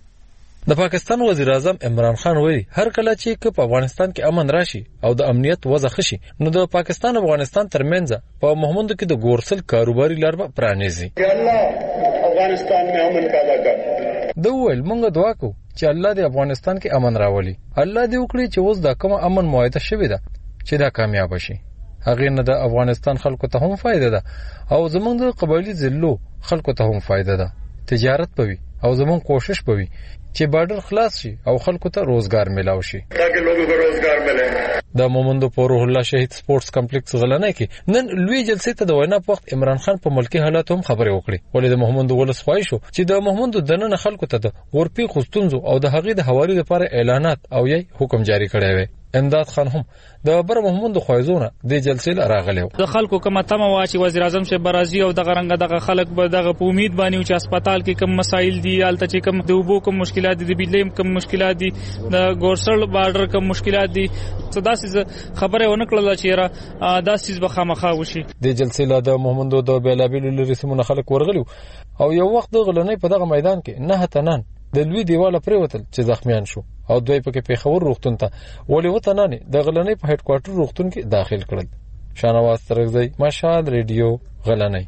د پاکستان وزیر اعظم عمران خان وایي هر کله چې په افغانستان کې امن راشي او د امنیت وضع ښه شي نو د پاکستان او افغانستان ترمنځ په محمندو کې د ګورسل کاروباري لار به پرانیزي. الله افغانستان میں امن پیدا کړي. د ویل مونږ دعا کوو چې الله دې افغانستان کې امن راولي. الله دې وکړي چې اوس دا کوم امن معاهده شوی ده چې دا کامیاب شي. هغه نه د افغانستان خلکو ته هم فائدہ ده او زمونږ د قبایلی ضلعو خلکو ته هم فائدہ ده. تجارت پوي او زمون کوشش پوي چې بارډر خلاص شي او خلکو ته روزګار ملاو شي تاکي لوګو ته روزګار ملي. د مومندو په روح الله شهید سپورتس کمپلیکس غلنه کې نن لوی جلسې ته د وینا په وخت عمران خان په ملکی حالات هم خبرې وکړي. ولې د مومندو ولس خوای شو چې د مومندو دننه خلکو ته د ورپی خوستونزو او د هغې د حوالی لپاره اعلانات او یې حکم جاری کړی وي. امداد خان هم د بر محمد خوایزونه د جلسې لراغلی و. د خلکو کومه تمه وا چې وزیر اعظم شه برازي او د غرنګ دغه خلک به دغه په امید باندې چې هسپتال کې کوم مسایل دي الته چې کوم د وبو کوم مشکلات دي د بجلی کوم مشکلات دي د ګورسل بارډر کوم مشکلات دي څه داسې خبره ونه کړله چې را داسې به خامخا وشي. د جلسې لا د محمد د بیلابیل لرسمونه خلک ورغلو او یو وخت د غلنۍ په دغه میدان کې نه تنان د لوی دیواله پریوتل چې زخمیان شو او دوی پکې پیښور روغتون ته ولې وته نه د غلنۍ په هډ کوارټر روغتون کې داخل کړل. شانواز ترغزی مشال ریډیو غلنۍ.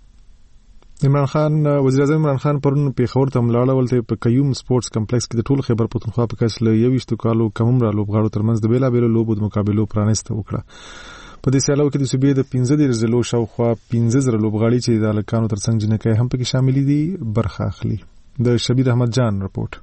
عمران خان وزیر اعظم عمران خان پرون پیښور ته ملاړه ولته په کیوم سپورتس کمپلیکس کې د ټول خیبر پښتونخوا په کس له یويشتو کالو کممرا لوبغاړو ترمنځ د بیلا بیلو لوبو د مقابلو پرانیسته وکړه. په دې سیالو کې د صوبې د پنځه د زلو شاوخوا پنځه زره لوبغاړي چې د الکانو ترڅنګ جنکۍ هم پکې شامل دي برخه اخلي. د شبیر احمد جان رپورټ.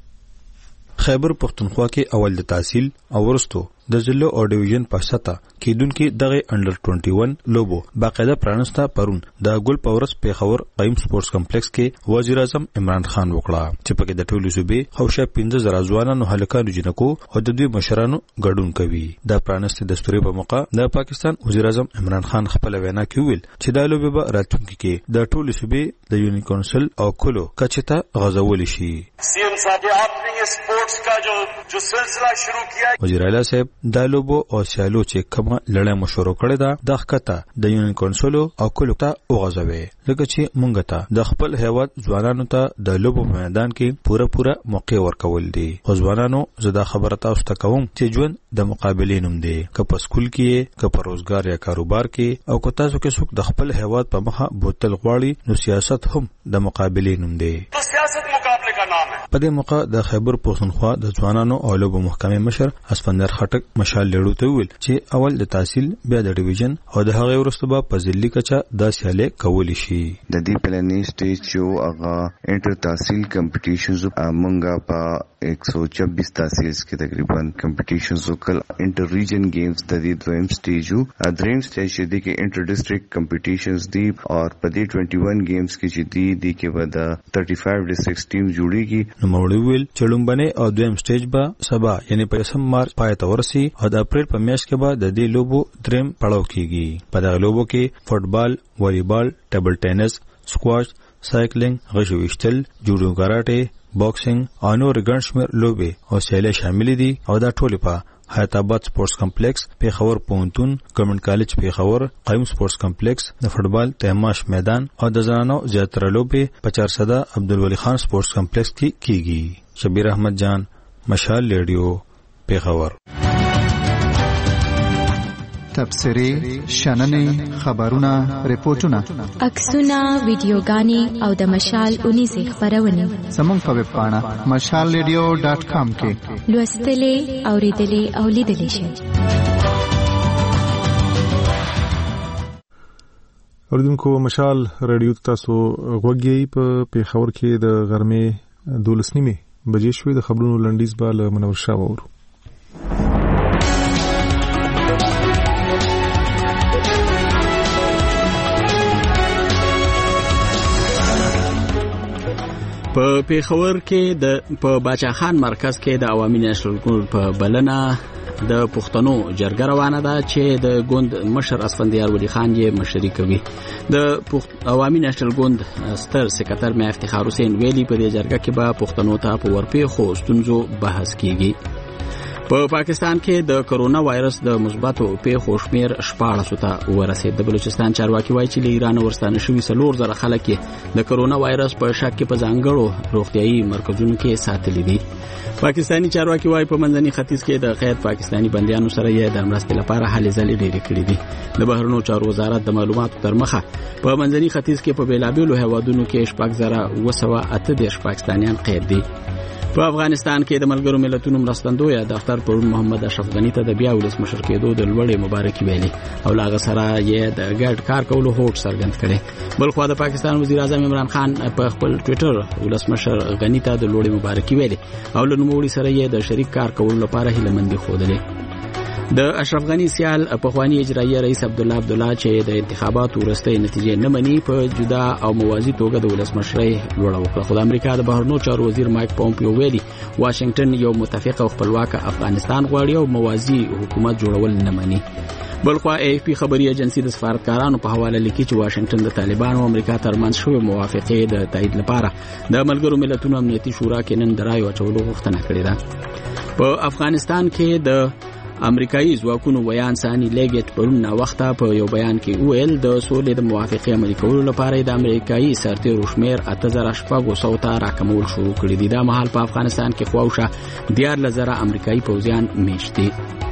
خیبر پښتونخوا کې اول د تحصیل او ورستو د ضلع او ډیویژن په سطح کېدونکو دغه انډر اکیس لوبو باقاعده پرانستا پرون د ګل پاورس پیښور قیم سپورتس کمپلیکس کې وزیر اعظم عمران خان وکړه چې پکې د ټولو صوبې خوشه پنځه زره ځوانانو هلکانو جنکو او د دوی مشرانو ګډون کوي. د پرانستي دستوري په موقع د پاکستان وزیر اعظم عمران خان خپل وینا کې ویل چې د لوبې به راتلونکي کې د ټولو صوبې د یونین کونسل او کلو کچته غزول شي. سی ایم صاحب اپنی سپورتس کا جو جو سلسلہ شروع کیا وزیر اعلی صاحب د لوبو او سیالو چې کومه لړۍ مشورو کړې ده د ښکته د یونین کونسل او کلو ته وغځوي لکه چې مونږ ته د خپل هیواد ځوانانو ته د لوبو په میدان کې پوره پوره موقع ورکول دي. او ځوانانو زدا خبره تاسو ته کوم چې ژوند د مقابلې نوم دی که په سکول کې که په روزګار یا کاروبار کې او که تاسو کې څوک د خپل هیواد په مخه بوتل غواړي نو سیاست هم د مقابلې نوم دی. تو سیاست مقابله کا نام ہے. په دې موقع د خیبر پښتونخوا د ځوانانو او لوبو محکمې مشر اسپندر خټک مشال لړو ته ویل چې اول د تحصیل بیا د ډیویژن او د هغه وروسته به په ځلي کچا د سیالې کولی شي. د دې پلانې سټیج جو هغه انټر تحصیل کمپټیشنز امونګه په ایک سو چوبیس تحصیل کې تقریبا کمپټیشنز وکړ. انټر ریجن گیمز د دې دویم سټیج او دریم سټیج دی کې انټر ډیسټریکټ کمپټیشنز دی او په دې اکیس گیمز کې چې دی دی کې به د پنځه پنځه ډیسټریکټ ټیم جوړیږي. نو موږ ویل چې لومبنه او دویم سټیج به سبا یعنی په سم مارچ پای ته ورسي او د اپریل په میاشت کې به د دې لوبو دریم پړاو کیږي. په دغه لوبو کې فوټبال، والیبال، ټیبل ټینس، سکواش، سایکلینګ، غشو ویشتل، جوډو، کراټه، باکسینګ او نور ګڼ شمېر لوبې او سیالۍ شامل دي او دا ټول په حیات آباد سپورتس کمپلیکس، پیښور پوهنتون، ګورنمنت کالج پیښور، قیم سپورتس کمپلیکس، د فوټبال تیماش میدان او د زنانو زیاتره لوبې په چارسده عبدالولی خان سپورتس کمپلیکس کې کیږي. شبیر احمد جان مشال ریډیو پیښور. تبصرې شننې خبرونه ریپورتونه عکسونه ویډیوګانې او د مشال اونیزې خبرونه زموږ په ویب پاڼه مشال ریډیو ډاټ کام کې لوستلې اوریدلې او لیدلې شئ. اوریدونکو مشال رادیو تاسو غوږی په پیښور کې د غرمې دولس نیمه بجې شوې. د خبرونو لنډیز به له منور شاه وورو. په پیښور کې د په باچاخان مرکز کې د عوامي نېشنل ګوند په بلنه د پښتنو جرګه روانه ده چې د ګوند مشر اسفندیار ولی خان یې مشري کوي. د عوامي نېشنل ګوند ستر سکرټر مې افتخار حسین ویلي په دې جرګه کې به پښتنو ته په ورپېښو ستونزو بحث کیږي. په پا پاکستان کې د کرونا وایرس د مثبتو پیښو شمیر شپاړس ته ورسېد. د بلوچستان چارواکي وایي چې له ایران ورستانه شوي څلور زره خلک د کرونا وایرس په شک کې په ځانګړو روغتيایي مرکزونو کې ساتلي دي. پاکستاني چارواکي وایي په منځني ختیځ کې د غیر پاکستاني بنديانو سره یې د مرستې لپاره هلې ځلې ډېرې کړې دي. د بهرنیو چارو وزارت د معلوماتو تر مخه په منځني ختیځ کې په بیلابیلو هیوادونو کې شپږ زره وسوه اته دېرش پاکستانیان قید دي. په افغانستان کې د ملګرو ملتونو مرستندوی دفتر پرون محمد اشرف غنی ته د بیا ولسمشر کېدو د لوړې مبارکي ویلي او لاغه سره یې د ګډ کار کولو هوډ څرګند کړي. بل خو د پاکستان وزیر اعظم عمران خان په خپل ټوئیټر ولسمشر غنی ته د لوړې مبارکي ویلي او له نوموړي سره یې د شریک کار کولو لپاره هیله مندي خوده. د اشرف غنی سیال پخوانی اجرایي رئیس عبد الله عبد الله چې د انتخاباتو وروستۍ نتیجې نه مني په جدا او موازي توګه د ولسمشرۍ لوړه وکړه. خو د امریکا د بهرنیو چارو وزیر مایک پومپیو ویلي واشنگټن یو متفق او خپلواک افغانستان غواړي او موازي حکومت جوړول نه مني. بلخوا ای اف پی خبري ایجنسی د سفارتکارانو په حواله لیکي چې واشنگټن د طالبانو او امریکا ترمنځ شوې موافقې د تایید لپاره د ملګرو ملتونو امنیتي شورا کې نن د رایو اچولو غوښتنه کړې ده. په افغانستان کې د امریکایي ځواکونو ویان ثاني لیګټ پرون نا وخته په یو بیان کې ویل د سولې د موافقې عملي کولو لپاره د امریکایي سرتیرو شمیر اته زره شپږ سوه ته راکمول شروع کړي دي. دا مهال په افغانستان کې خواوشه دیارلس زره امریکایي پوځیان میشت دي.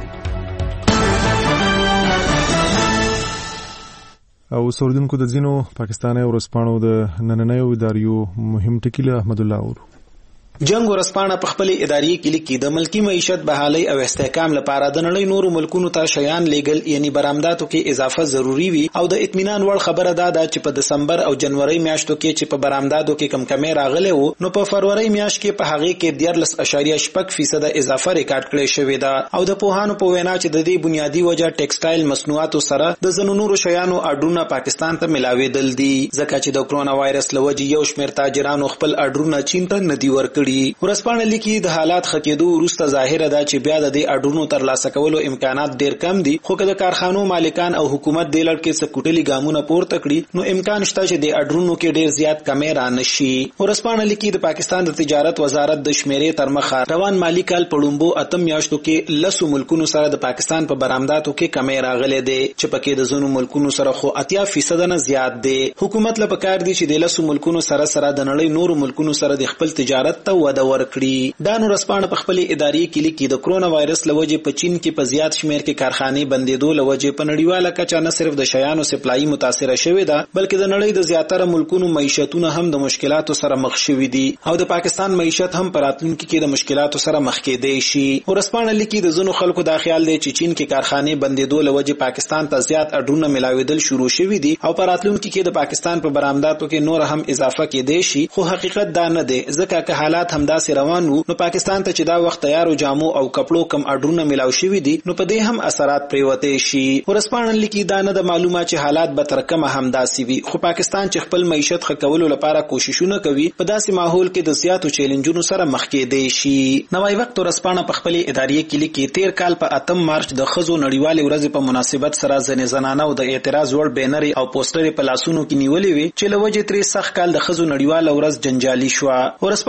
او سوردونکو د ځینو پاکستاني ورسپانو د نننیو اداریو مهم ټکی له احمد الله اورو. جنگ ورسپانه په خپل اداري کې لیکي د ملکی معیشت بحالي او استحکام لپاره د نړۍ نورو ملکونو ته شیان لیګل یعنی برآمداتو کې اضافه ضروری وي او د اطمینان وړ خبره ده چې په دسمبر او جنوري میاشتو کې چې په برآمداتو کې کم کمې راغلي وو نو په فروری میاشت کې په هغه کې دیارلس اشاریه شپږ فیصد اضافه ریکارډ کړی شوې ده او د پوهانو په وینا چې د دې بنیادی وجه ټیکسټایل مصنوعاتو سره د زنو نورو شیانو اډرونه پاکستان ته ملاوېدل دي ځکه چې د کرونا وایرس لوجه یو شمېر تاجرانو خپل اډرونه چین ته ندي ورکړي. ورسپانه لیکي د حالات خکېدو وروسته ظاهره ده چې بیا د دې اډرونو ترلاسه کولو امکانات ډېر کم دي خو که د کارخانو مالکان او حکومت دې لړ کې څه کوټلي ګامونه پورته کړي نو امکان شته چې د اډرونو کې ډېر زیات کمې رانشي. ورسپانه لیکي د پاکستان د تجارت وزارت د شمیرې تر مخه روان مالی کال په لومبو اتم میاشتو کې لسو ملکونو سره د پاکستان په برآمداتو کې کمې راغلي دي چې پکې د ځینو ملکونو سره خو اتیا فیصد نه زیات دي. حکومت له پکار دي چې د لسو ملکونو سره سره د نړۍ نورو ملکونو سره د خپل تجارت ته وده ورکړي. دا نو رسپانه په خپل اداري کې لیکي د کرونا وایرس لوجه په چین کې په زیات شمیر کې کارخانې بندیدو لوجه په نړیواله کچه نه صرف د شیانو سپلای متاثر شوې ده بلکې د نړۍ د زیاتره ملکونو معیشتونه هم د مشکلاتو سره مخ شوي دي او د پاکستان معیشت هم په راتلونکي کې د مشکلاتو سره مخ کېدای شي. ورسپانه لیکي د زنو خلکو دا خیال دی چې چین کې کارخانې بندیدو لوجه پاکستان ته زیات اډرونه ملاوېدل شروع شوي دي او په راتلونکي کې د پاکستان په برآمداتو کې نور هم اضافه کېدای شي خو حقیقت دا نه دی ځکه که حالات همداسې روان وو نو پاکستان ته چې دا وخت تیارو جامو او کپړو کم اډرونه ملاو شوي دي نو په دې هم اثرات پریوتې شي. ورسپانه لیکي دا نه د معلومه چې حالات به تر کومه همداسې وي خو پاکستان چې خپل معیشت ښه کولو لپاره کوششونه کوي په داسې ماحول کې د زیاتو چیلنجونو سره مخ کېدای شي. نوای وخت ورسپانه په خپل اداري کې لیکي تیر کال په اتم مارچ د ښځو نړیوالې ورځې په مناسبت سره ځنې زنانه او د اعتراض وړ بینر او پوسټر په لاسونو کې نیولې وي چې لوجه ترې سخت کال د ښځو نړیواله ورځ جنجالي شو. ورسپانه لیکي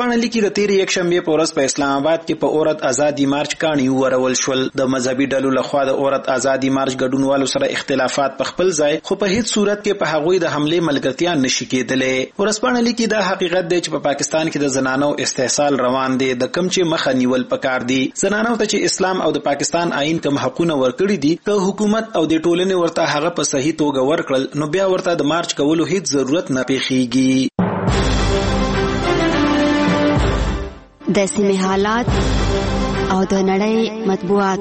د تیرې یکشنبه په ورځ په اسلام آباد کې په اورت ازادي مارچ کاڼي ورول شول. د مذهبي ډلو لخوا د اورت ازادي مارچ ګډونوالو سره اختلافات په خپل ځای، خو په هیڅ صورت کې په هغوی د حمله ملګرتیا نشي کېدلې. ورسپانه لیکي دا حقیقت دی چې په پاکستان کې د زنانو استحصال روان دی، د کم چې مخه نیول پکار دی. زنانو ته چې اسلام او د پاکستان آئین کوم حقونه ورکړي دي، که حکومت او د ټولنې ورته هغه په صحیح توګه ورکړل، نو بیا ورته د مارچ کولو هیڅ ضرورت نه پیښیږي. د سیمې حالات او د نړۍ مطبوعات.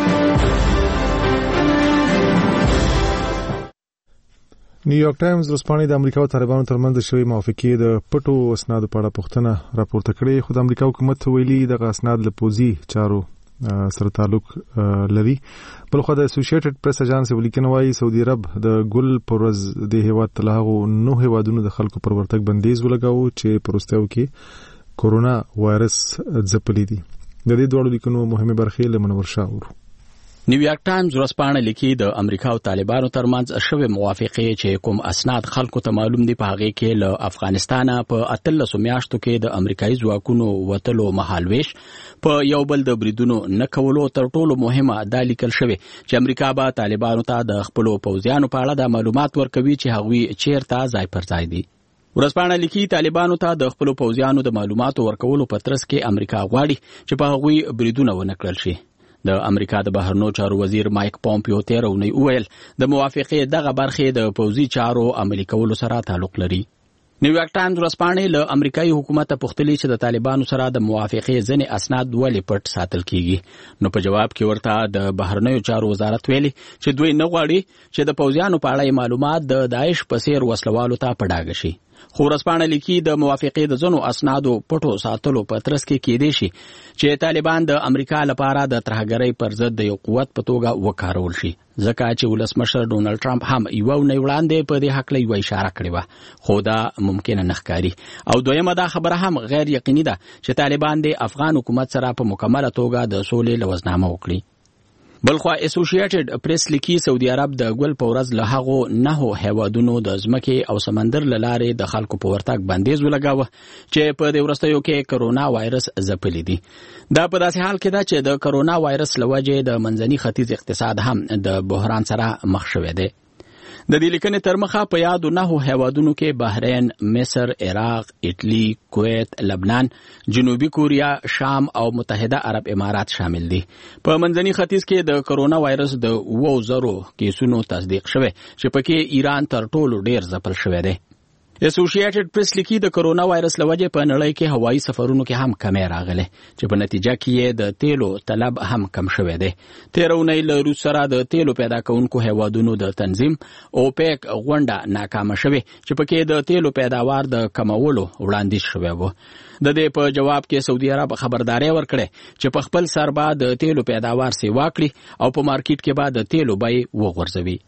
نیویارک ټایمز ورځپاڼې د امریکا او طالبانو ترمنځ د شوې موافقې د پټو اسنادو په اړه پوښتنه راپورته کړې، خو د امریکا حکومت ویلي دغه اسناد له پوځي چارو سره تعلق لري. بلخو د اسوسییټډ پریس اژانس ولیکنه وايي سعودي عرب د ګل پر ورځ د هیواد تلهغو نو هیوادونو د خلکو پر ورتګ بندیز ولګاوه چې پروستیو کې کورونا وایرس ځپلې دي. د دې دوه لیکنو مهمه برخې له منور شاور. نیویارک ټایمز ورځپاڼه لیکي د امریکا او طالبانو ترمنځ شوې موافقې چې کوم اسناد خلکو ته معلوم دي په هغه کې له افغانستان په اتلس میاشتو کې د امریکایي ځواکونو وتلو مهالويش په یو بل د بریدونو نه کولو تر ټولو مهمه دا لیکل شوی چې امریکا به طالبانو ته د خپل پوځیانو په اړه د معلومات ورکوي چې هغوی چیرته ځای پر ځای دي. ورځپاڼه لیکي طالبانو ته د خپل پوځیانو د معلوماتو ورکولو په ترڅ کې امریکا غواړي چې په هغوی بریدونه ونه کړل شي. د امریکا د بهرنیو چارو وزیر مایک پومپیو تیر اونۍ وویل د موافقې دغه برخې د پوځي چارو عملي کولو سره تعلق لري. نیویارک ټایمز ورځپاڼې له امریکایي حکومت پوښتلې چې د طالبانو سره د موافقې ځینې اسناد ولې پټ ساتل کیږي، نو په جواب کې ورته د بهرنیو چارو وزارت ویلي چې دوی نه غواړي چې د پوځیانو په اړه معلومات د داعش په څیر وسلوالو ته په ډاګه شي. خو ورځپاڼه لیکي د موافقې د ځینو اسنادو پټو ساتلو په ترڅ کې کېدای شي چې طالبان د امریکا لپاره د ترهګرۍ پر ضد د یو قوت په توګه وکارول شي، ځکه چې ولسمشر ډونالد ټرمپ هم یو نه وړاندې په دې حق له اشاره کړې و، خو دا ممکن نه ښکاري. او دویمه دا خبره هم غیر یقیني ده چې طالبان د افغان حکومت سره په مکمله توګه د سولې لوزنامه وکړي. بلخو اسوسییټډ پریس لیکي سعودي عرب د ګل په ورځ له هغو نهو هیوادونو د ځمکې او سمندر له لارې د خلکو په ورتګ بندیز ولګاوه چې په دې وروستیو کې کرونا وایرس ځپلي دي. دا په داسې حال کې ده چې د کرونا وایرس له وجې د منځني ختیځ اقتصاد هم د بحران سره مخ شوی دی. د دې لیکنې تر مخه په یادو نهو هیوادونو کې بحرین، مصر، عراق، ایټلی، کویت، لبنان، جنوبي کوریا، شام او متحده عرب امارات شامل دي. په منځني ختیځ کې د کرونا وایرس د اوو زرو کیسونو تصدیق شوی چې پکې ایران تر ټولو ډیر ځپل شوی دی. اسوسییټډ پریس لیکي د کرونا وایرس لوجه په نړۍ کې هوایي سفرونو کې هم کمی راغله چې په نتیجه کې د تیلو طلب هم کم شوی دی. تیر اونۍ له روس سره د تیلو پیدا کوونکو هیوادونو د تنظیم اوپیک غونډه ناکامه شوه چې پکې د تیلو پیداوار د کمولو وړاندیز شوی و. د دې په جواب کې سعودي عرب خبرداري ورکړه چې په خپل سر به د تیلو پیداوار سیوا کړي او په مارکیټ کې به د تیلو بیې وغورځوي.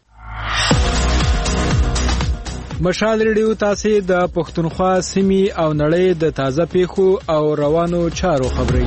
مشال ریډیو تاسو د پښتونخوا سیمې او نړۍ د تازه پیښو او روانو چارو خبري.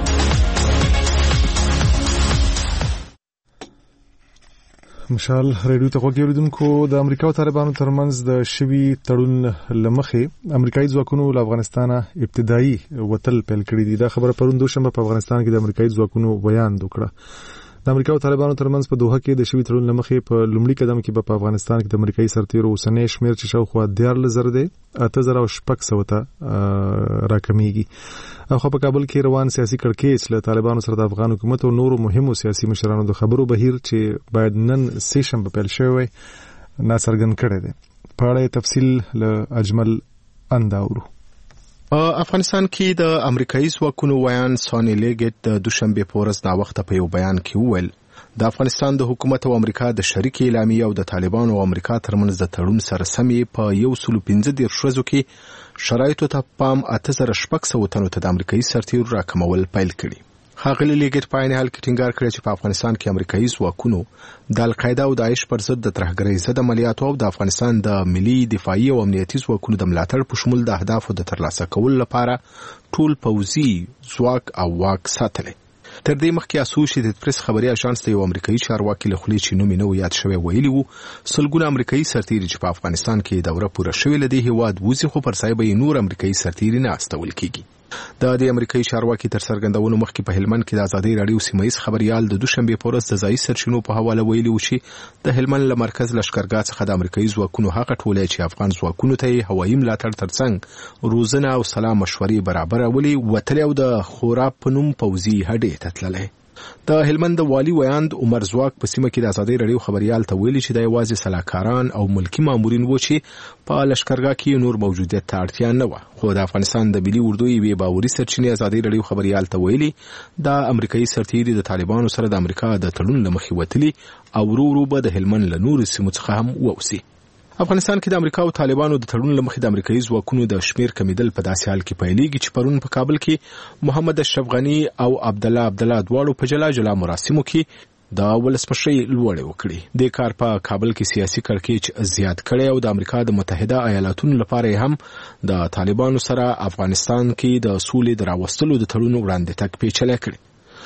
مشال ریډیو ته وګورئ اوریدونکو د امریکا او طالبانو ترمنځ د شوي تړون لمخې امریکایي ځواکونو له افغانستان ابتدایي وتل پیل کړی دي. دا خبره پرون دوشنبه په افغانستان کې د امریکایي ځواکونو بیان وکړه. د امریکا او طالبانو ترمنځ په دوحه کې د شوي تړون لمخې په لومړي قدم کې په افغانستان کې د امریکایي سرتیرو اوسنۍ شمیر چې شاوخوا دیارلس زره دی اته زره او شپږ سوه ته راکمیږي. خو په کابل کې روان سیاسي کړکېچ له طالبانو سره د افغان حکومت او نورو مهمو سیاسي مشرانو د خبرو بهیر چې باید نن سه شنبه پیل شوی وي ناڅرګند کړی دی. په اړه تفصیل له اجمل انداورو. په افغانستان کې د امریکایي ځواکونو ویان سونی لیګټ د دوشنبه په ورځ دا وخت په یو بیان کې وویل د افغانستان د حکومت او امریکا د شریک اعلامیه او د طالبانو او امریکا ترمنځ د تړون سره سمې په یو سل پنځه دېرش ورځو کې شرایطو ته پام اته زره شپږ سوه تنو ته د امریکایي سرتیرو راکمول پیل کړي. ښاغلي لیګټ په عین حال کې ټینګار کړی چې په افغانستان کې امریکایي ځواکونو د القاعده او داعش پر ضد د ترهګرۍ ضد عملیاتو او د افغانستان د ملي دفاعي او امنیتي ځواکونو د ملاتړ په شمول د اهدافو د ترلاسه کولو لپاره ټول پوځي ځواک او واک ساتلی. تر دې مخکې اسوسییټډ پریس خبري اژانس ته یو امریکایي چارواکي له خولې چې نوم یې نه یاد شوی ویلي وو سلګونه امریکایي سرتیري چې په افغانستان کې دوره پوره شوې لدی هیواد وځي خو پر ځای به نور امریکایي سرتیري نه استول کیږي. د د امریکایي چارواکي تر څرګندونو مخکې په هلمند کې د ازادي رادیو سیمایي خبريال د دوشنبه په ورځ د ځایي سرچینو په حواله ویلي و چې د هلمند له مرکز لشکرګاه څخه د امریکایي ځواکونو هغه ټولۍ چې افغان ځواکونو ته هوایي ملاتړ ترڅنګ روزنه او سلام مشورې برابرولي وتلې او د خوراب په نوم پوځي هډې ته تللی. د هلمند والي ویاند عمر زواک په سیمه کې د ازادي رادیو خبريال ته ویلي چې د یوازې سلاکاران او ملکی مامورین و چې په لشکرګاه کې نور موجودیت ته اړتیا نه و. خو د افغانستان د ملي اردو یوې باوري سرچینې ازادي رادیو خبريال ته ویلي د امریکایي سرتیري د طالبانو سره د امریکا د تړون له مخې وتلي او ورو ورو به د هلمند له نورو سیمو څخه هم ووسي. افغانستان کې د امریکا او طالبانو د تړون لمخې د امریکایي ځواکونو د شمیر کمیدل په داسې حال کې پیلېږي چې پرون په کابل کې محمد اشرف غنی او عبد الله عبد الله دواړو په جلا جلا مراسمو کې د ولسمشرۍ لوړې وکړي. د کار په کابل کې سیاسي کړکېچ زیات کړي او د امریکا د متحده ایالاتونو لپاره هم د طالبانو سره افغانستان کې د سولې د راوستلو د تړون وړاندې تک پیچلې کړي.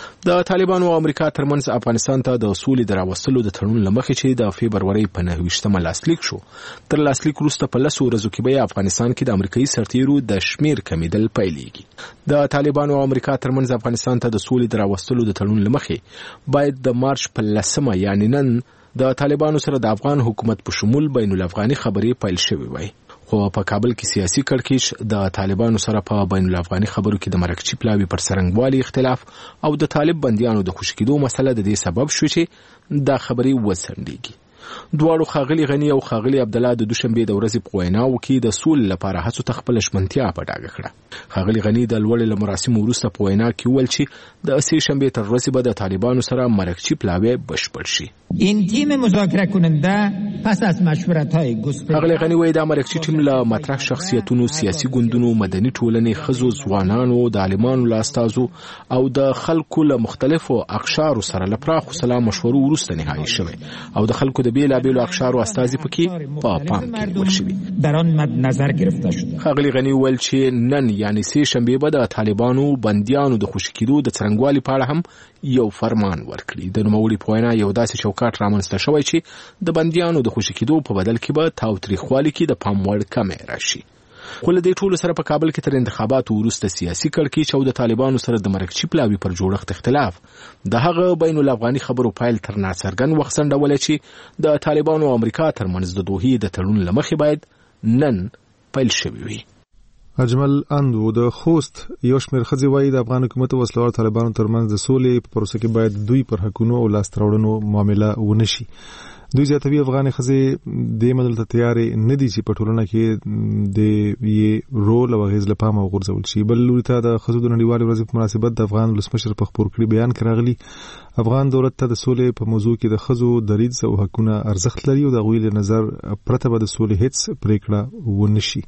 د طالبانو او امریکا ترمنځ افغانستان ته د سولې د راوستلو د تړون لمخې چې د فبرورۍ په نهه ویشتمه لاسلیک شو تر لاسلیک وروسته په لسو ورځو کې به افغانستان کې د امریکایي سرتیرو د شمیر کمیدل پیلېږي. د طالبانو او امریکا ترمنځ افغانستان ته د سولې د راوستلو د تړون لمخې باید د مارچ په لسمه یعنی نن د طالبانو سره د افغان حکومت په شمول بین الافغاني خبرې پیل شوې وای. خو په کابل کې سیاسي کړکېچ د طالبانو سره په بین الافغاني خبرو کې د مرکچی پلاوی پر سرنګوالي اختلاف او د طالب بنديانو د خوشکېدو مسله د دې سبب شو چې د خبرې وسنډيږي. دواړو خاغلی غنی او خاغلی عبد الله د دوشنبه د ورځې په ویناو کې د سول لپاره هڅو ته خپل شمنتیا په ډاګه کړه. خاغلی غنی د لوړ له مراسم وروسته په وینا کې ویل چې د سې شنبه تر ورځې به د طالبانو سره مرکچی پلاوی بشپړ شي. این تیم مذاکره کننده پس از مشورت‌های گسترده خاغلی غنی وایي د مرکچی ټیم له مطرح شخصیتونو، سیاسي ګوندونو، مدني ټولنې، خزو، ځوانانو، د عالمانو له استازو او د خلکو له مختلفو اقشارو سره له پراخو سلام مشورو وروسته نهایی شوی او د خلکو د بیلابیلو اقشارو استازي پکې په پام کې نیول شوي. در آن مد نظر گرفته شده. خاغلی غنی ویل چې نن یعنی سې شنبه به د طالبانو بنديانو د خوشکېدو د څرنګوالي په اړه هم یو فرمان ورکړي. د نوموړي په وینا یو داسې چوکاټ رامنځته شوی چې د بنديانو د خوشکېدو په بدل کې به تاوتریخوالي کې د پام وړ کمې راشي. خو له دې ټولو سره په کابل کې تر انتخاباتو وروسته سیاسي کړکېچ او د طالبانو سره د مرکچی پلاوی پر جوړښت اختلاف د هغه بین الافغاني خبرو پایل تر ناڅرګند وخت سنډولې چې د طالبانو او امریکا ترمنځ د دوحې د تړون لمخې باید نن پیل شوی وي. اجمل اندو د خوست یو شمېر ښځې وایي د افغان حکومت او وسلوال طالبانو ترمنځ د سولې په پروسه کې باید دوی پر حقونو او لاسته راوړنو معامله ونه شي. دوی زیاتوي افغان ښځې د مدل ته تیارې نه دي چې په ټولنه کې د یې رول او اغیز له پامه وغورځول شي. بل لوري ته د ښځو د نړیوالې ورځې په مناسبت د افغان ولسمشر په خپور کړي بیان کې راغلي افغان دولت ته د سولې په موضوع کې د ښځو دریځ او حقونه ارزښت لري او د هغوی له نظر پرته به د سولې هیڅ پریکړه ونه شي.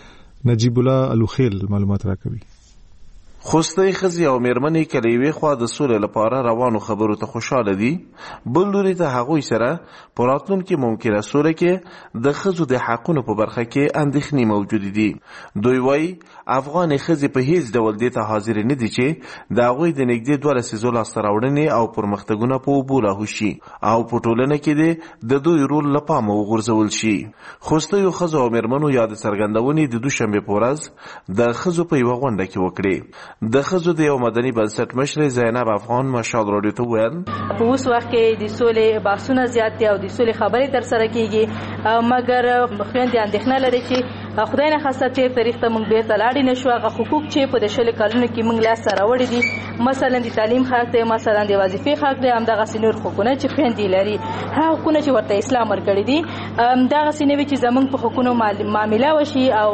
نجیب الله الوخیل معلومات راکوي. خوستي خزي او مېرمنې کله یوې خوا د سولې لپاره روانو خبرو ته خوشاله دي، بل لوري ته هغوی سره په راتلونکي ممکنه سوله کې د ښځو د حقونو په برخه کې اندېښنې موجود دي. دوی وایي افغان ښځې په هیڅ ډول دې ته حاضر نه دي چې د هغوی د نږدې دوه لسیزو لاسته راوړنې او پرمختګونه په اوبو لاهو شي او په ټولنه کې د دوی رول له پامه وغورځول شي. خوستیو ښځو او مېرمنو یاد څرګندونې د دوشنبې په ورځ د ښځو په یوه غونډه کې وکړې. د ښځو د یو مدني بنسټ مشر زینب افغان مشال راډیو ته وویل په اوس وخت کې د سولې بحثونه زیات دي او د سولې خبرې ترسره کیږي، مګر خویندې اندېښنه لري چې خدای نه خواسته چې تاریخ ته موږ بیرته لاړ نه شو. هغه حقوق چې په د شل کلونو کې موږ لاس سره وړي دي، مثلا د تعلیم حق دی، مثلا د وظیفې حق دی، همدغه نور حقوقونه چې خویندې لري، هغه حقوقونه چې ورته اسلام ورکړي دي، همدغه سینوي چې زموږ په حقوقونو معامله وشي او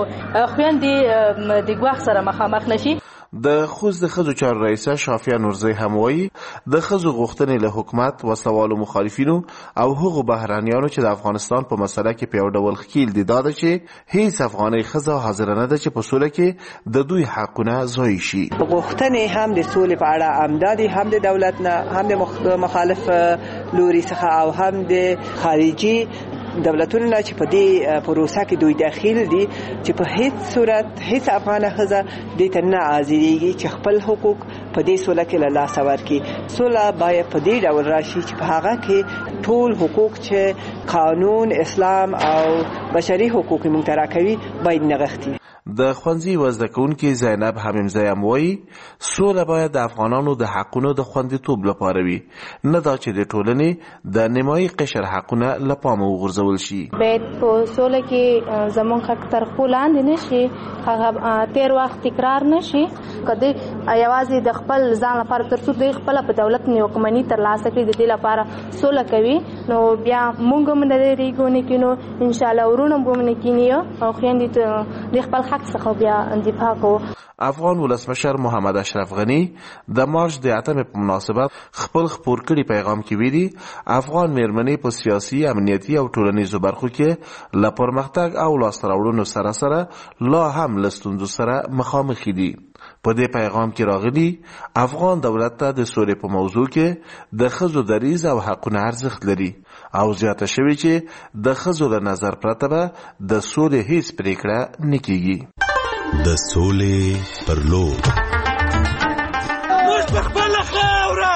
خویندې د ګواښ سره مخامخ نشي. د خوست د ښځو چارو رئیسه شافیه نورزی هم وایي د ښځو غوښتنې له حکومت، وسلوالو مخالفینو او هغو بهرانیانو چې د افغانستان په مسله کې په یو ډول ښکیل دي دا ده چې هیڅ افغانۍ ښځه حاضره نه ده چې په سوله کې د دوی حقونه ضایع شي. غوښتنې هم د سولې په اړه همدا دي، هم د دولت نه، هم د مخالف لوري څخه او هم د خارجي دولتونو نه چې په دې پروسه کې دوی داخل دي چې په هیڅ صورت هیڅ افغان ښځه دې ته نه حاضرېږي چې خپل حقوق په دې سوله کې له لاسه ورکړي. سوله باید په دې ډول راشي چې په هغه کې ټول حقوق چې قانون، اسلام او بشري حقوق موږ ته راکوي باید نغښتي. د ښوونځي وزده کوونکې زینب حمیمزی هم وایي سوله باید د افغانانو د حقونو د خوندیتوب لپاره وي، نه دا چې د ټولنې د نیمایي قشر حقونه له پامه وغورځول شي. باید په سوله کې زموږ حق تر پښو لاندې نه شي، هغه تیر وخت تکرار نه شي. که دوی یوازې د خپل ځان لپاره تر څو دوی خپله په دولت نیوکمني ترلاسه کړي د دې لپاره سوله کوي، نو بیا موږ هم نه درېږو نه کینو، انشاءالله ورونه به هم نه کیني او خویندې د خپل حق څخه بیا دفاع کوو. افغان ولسمشر محمد اشرف غنی د مارچ د اتمې په مناسبت خپل خپور کړي پیغام کې ویلي افغان میرمنې په سیاسي، امنیتي او ټولنیزو برخو کې له پرمختګ او لاسته راوړنو سره سره لا هم له ستونزو سره مخامخ دي. په دې پیغام کې راغلي افغان دولت ته د سولې په موضوع کې د ښځو دریځ او حقونه ارزښت لري او زیاته شوې چې د ښځو له نظر پرته به د سولې هیڅ پریکړه نه کیږي. د سولې پر لور موږ په خپله خاوره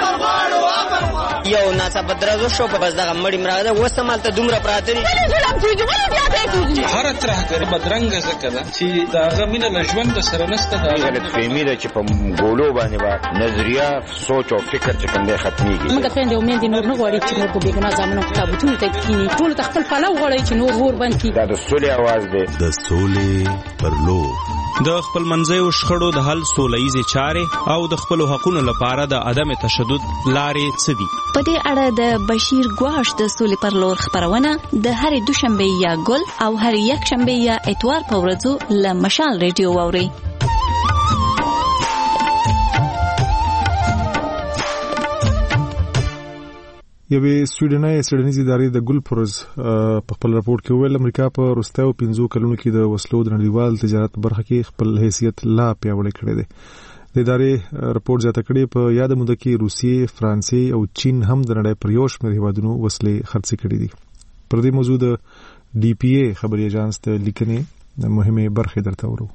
یو ناڅاپه درزو شو په بس دغه مړی مراده اوس همالته دومره پراته دي. هره ترهګري بدرنګه ځکه ده چې د هغه مینه له ژونده سره نشته. دا غلطفهمي ده چې په ګولو باندې به نظریه، سوچ او فکر چې کوم دی ختمېږي. موږ خویندې او میندې نور نه غواړي چې نور په بېګناه زامنو تابوتونو ته کښېني، ټولو ته خپل پلو غواړي چې نور اور بند کړي. دا د سولې اواز دی. د سولې پر لور د خپل منځیو شخړو د حل سوله ییزې چارې او د خپلو حقونو لپاره د عدم تشدد لارې څه دي؟ په دې اړه د بشیر ګواش د سولې پر لور خپرونه د هرې دوشنبې یا ګل او هرې یکشنبې یا اتوار په ورځو له مشال ریډیو واورئ. یوې سویډنۍ څېړنیزې ادارې د ګل پروز په خپل راپور کې وویل امریکا په وروستیو پنځو کلونو کې د وسلو د نړیوال تجارت په برخه کې خپل حیثیت لا پیاوړی کړی دی. د ادارې راپور زیاته کړې په یاده موده کې روسیې، فرانسې او چین هم د نړۍ پر یو شمېر هیوادونو وسلې خرڅې کړې دي. پر دې موضوع د ډي پی اے خبري اژانس ته لیکنې مهمه برخه درته ورو.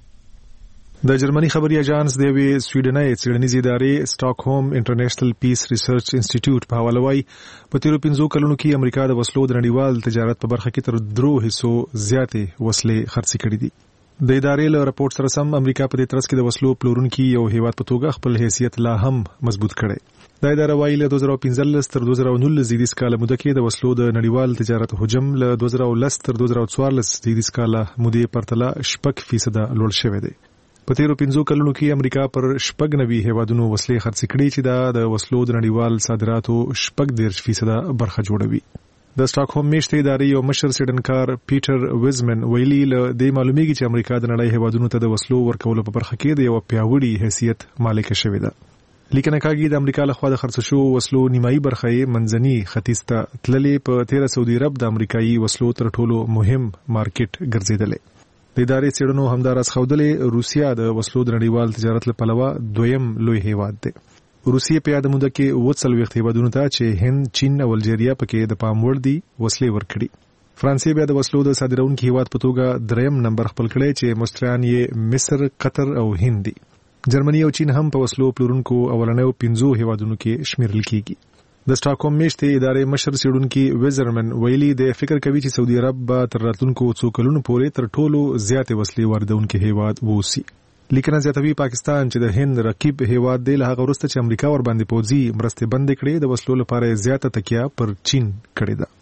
د جرمني خبري اژانس د وی سویډنۍ څېړنیزې ادارې سټاک هوم انټرنیشنل پیس ریسرچ انسټیټیوټ په حواله وايي په تیرو پنځو کلونو کې امریکا د وسلو د نړیوال تجارت په برخه کې تر درو حصو زیاتې وسلې خرڅې کړې دي. د ادارې له راپورټ سره سم امریکا په دې ترڅ کې د وسلو پلورونکي یو هیواد په توګه خپل حیثیت لا هم مضبوط کړي. دا اداره وايي له دوه زره پنځلس تر دوه زره نولس زیږدیز کال موده کې د وسلو د نړیوال تجارت حجم له دوه زره لس تر دوه زره څوارلس زیږدیز کال مودې پرتله شپږ فیصد لوړ شوی دی. په تیرو پنځو کلونو کې امریکا پر شپږ نوي هیوادونو وسلې خرڅې کړې چې دا د وسلو د نړیوال صادراتو شپږ دېرش فیصد برخه جوړوي. د سټاک هوم میشتې ادارې یو مشر سیډنکار پیټر ویزمن ویلي له دې معلومیږي چې امریکا د نړۍ هیوادونو ته د وسلو ورکولو په برخه کې د یو پیاوړي حیثیت مالک شوې ده. لیکنه کاږي د امریکا لخوا د خرڅ شوو وسلو نیمایي برخه یې منځني ختیځ ته تللې، په تیره سعودي عرب د امریکایي وسلو تر ټولو مهم مارکیټ ګرځېدلې. د ادارې څېړنو همداراز ښودلې روسیا د وسلو د نړیوال تجارت له پلوه دویم لوی هیواد دی. روسیې په یاده موده کې اووه څلوېښت هیوادونو ته چې هند، چین او الجیریا پکې د پام وړ دي وسلې ورکړي. فرانسې بیا د وسلو د صادرونکو هیواد په توګه دریم نمبر خپل کړی چې مشتریان یې مصر، قطر او هند دي. جرمني او چین هم په وسلو پلورونکو اولنیو پنځو هیوادونو کې شمیرل کیږي. د سټاک هوم میشتې ادارې مشر څېړونکي ویزرمن ویلي د فکر کوي چې سعودي عرب به تر راتلونکو څو کلونو پورې تر ټولو زیاتې وسلې واردونکي هیواد ووسي. لیکنه زیاتوي پاکستان چې د هند رقیب هیواد دی له هغه وروسته چې امریکا ور باندې پوځي مرستې بندې کړې د وسلو لپاره زیاته تکیه پر چین کړې ده.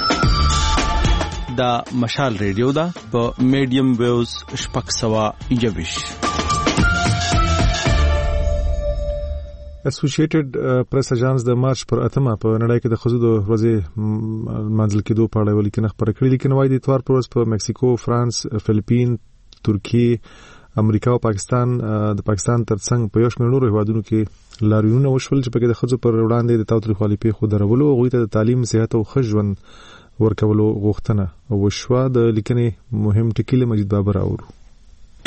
دا مشال ریډیو ده په میډیم ویوز شپږ سوه یوویش. اسوسییټډ پریس اژانس د مارچ پر اتمه په نړۍ کې د ښځو د ورځې منځل کېدو په اړه لیکنه خپره کړې. لیکنه وايي د اتوار پر ورځ په مکسیکو، فرانس، فلیپین، ترکیه، امریکا او پاکستان د پاکستان ترڅنګ په یو شمېر نورو هیوادونو کې لاریونونه وشول چې پکې د ښځو پر وړاندې د تاوتریخوالي پیښو درولو، هغوی ته د تعلیم، صحت او ښه ژوند ورکولو غوښتنه وشوه. د لیکنې مهم ټکي له مجید بابر اورو.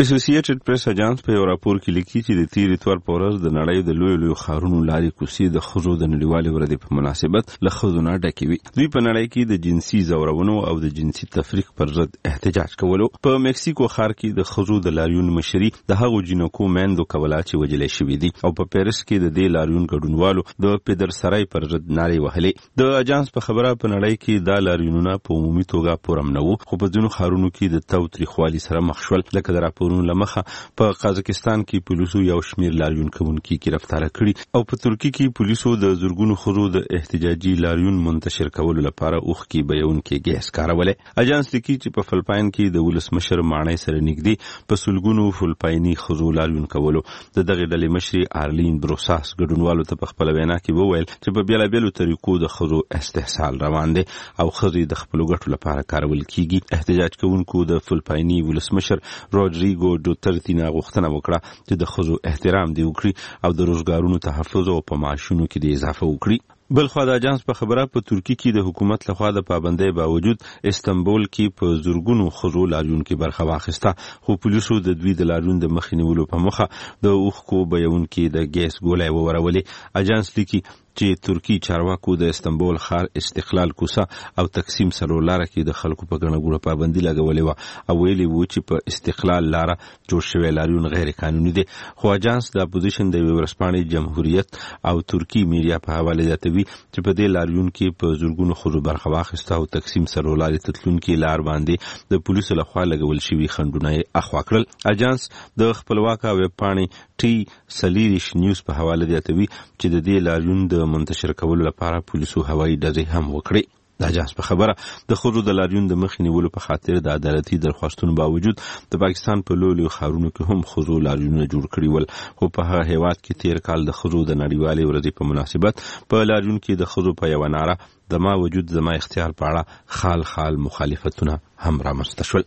اسوسییټډ پریس اجانس په یو راپور کې لیکي چې د تیر اتوار په ورځ د نړۍ د لوی لوی ښارونو لارې کوڅې د ښځو د نړیوالې ورځې په مناسبت له ښځو نه ډکې وي. دوی په نړۍ کې د جنسي ځورونو او د جنسي تفریق پر ضد احتجاج کولو. په مکسیکو ښار کې د ښځو د لاریون مشري د هغو جنکو میندو کوله چې وجلې شوې دي او په پیرس کې د دې لاریون ګډونوالو د پدرسرای پر ضد نارې وهلې. د اجانس په خبره په نړۍ کې دا لاریونونه په عمومي توګه پرم نه وو، خو په ځینو ښارونو کې د تاوتریخوالي سره مخ شول. لکه د راپورونو لمخه په قازقستان کې پولیسو یو شمیر لاریون کوونکي گرفتار کړي او په ترکیه کې پولیسو د زورګونو ښځو د احتجاجي لاریون منتشر کولو لپاره اوښکې بهیونکي ګیس کارولې. اجانس لیکي چې په فلپاین کې د ولسمشر ماڼۍ سره نږدې په سلګونو فلپایني ښځو لاریون کولو. د دغې ډلې مشري آرلین بروساس ګډونوالو ته په خپله وینا کې وویل چې په بېلابېلو طریقو د ښځو استحصال روان دی او ښځې د خپلو ګټو لپاره کارول کیږي. احتجاج کوونکو د فلپایني ولسمشر روډریګو ډوترتي نه غوښتنه وکړه چې د ښځو احترام دی وکړي او د روزګارونو تحفظ او په معاشونو کې د اضافه وکړي. بلخوا د اجانس په خبره په ترکیه کې د حکومت لخوا د پابندۍ باوجود استنبول کې په زورګونو ښځو لاریون کې برخه واخیسته، خو پولیسو د دوی د لاریون د مخې نیولو په موخه د اوښکو بهیونکي د ګیس ګولۍ وورولې. اجانس لیکي چې ترکی چارواکو د استنبول ښار استقلال کوڅه او تقسیم څلور لاره کې د خلکو په ګڼه ګوڼه پابندي لګولې وه او ویلي وو چې په استقلال لاره جوړ شوی لاریون غیر قانوني دی. خو اجانس د اپوزیشن د یوې ورځپاڼې جمهوریت او ترکی میډیا په حواله زیاتوي چې په دې لاریون کې په زورګونو ښځو برخه واخیسته او تقسیم څلور لارې ته تلونکي لار باندې د پولیسو لخوا لګول شوي خنډونه یې اخوا کړل. اجانس د خپلواکه ویبپاڼې ټي سلیریش نیوز په حواله زیاتوي چې د دې لاریون د منتشر کولو لپاره پولیسو هوایي ډزې هم وکړي. د اجانس په خبره د ښځو د لاریون د مخې نیولو په خاطر د عدالتي درخواستونو باوجود د پاکستان په لویو لویو ښارونو کې هم ښځو لاریونونه جوړ کړي ول، خو په هغه هیواد کې تیر کال د ښځو د نړیوالې ورځې په مناسبت په لاریون کې د ښځو په یوه ناره د ما وجود زما اختیار په اړه خال خال مخالفتونه هم رامنځته شول.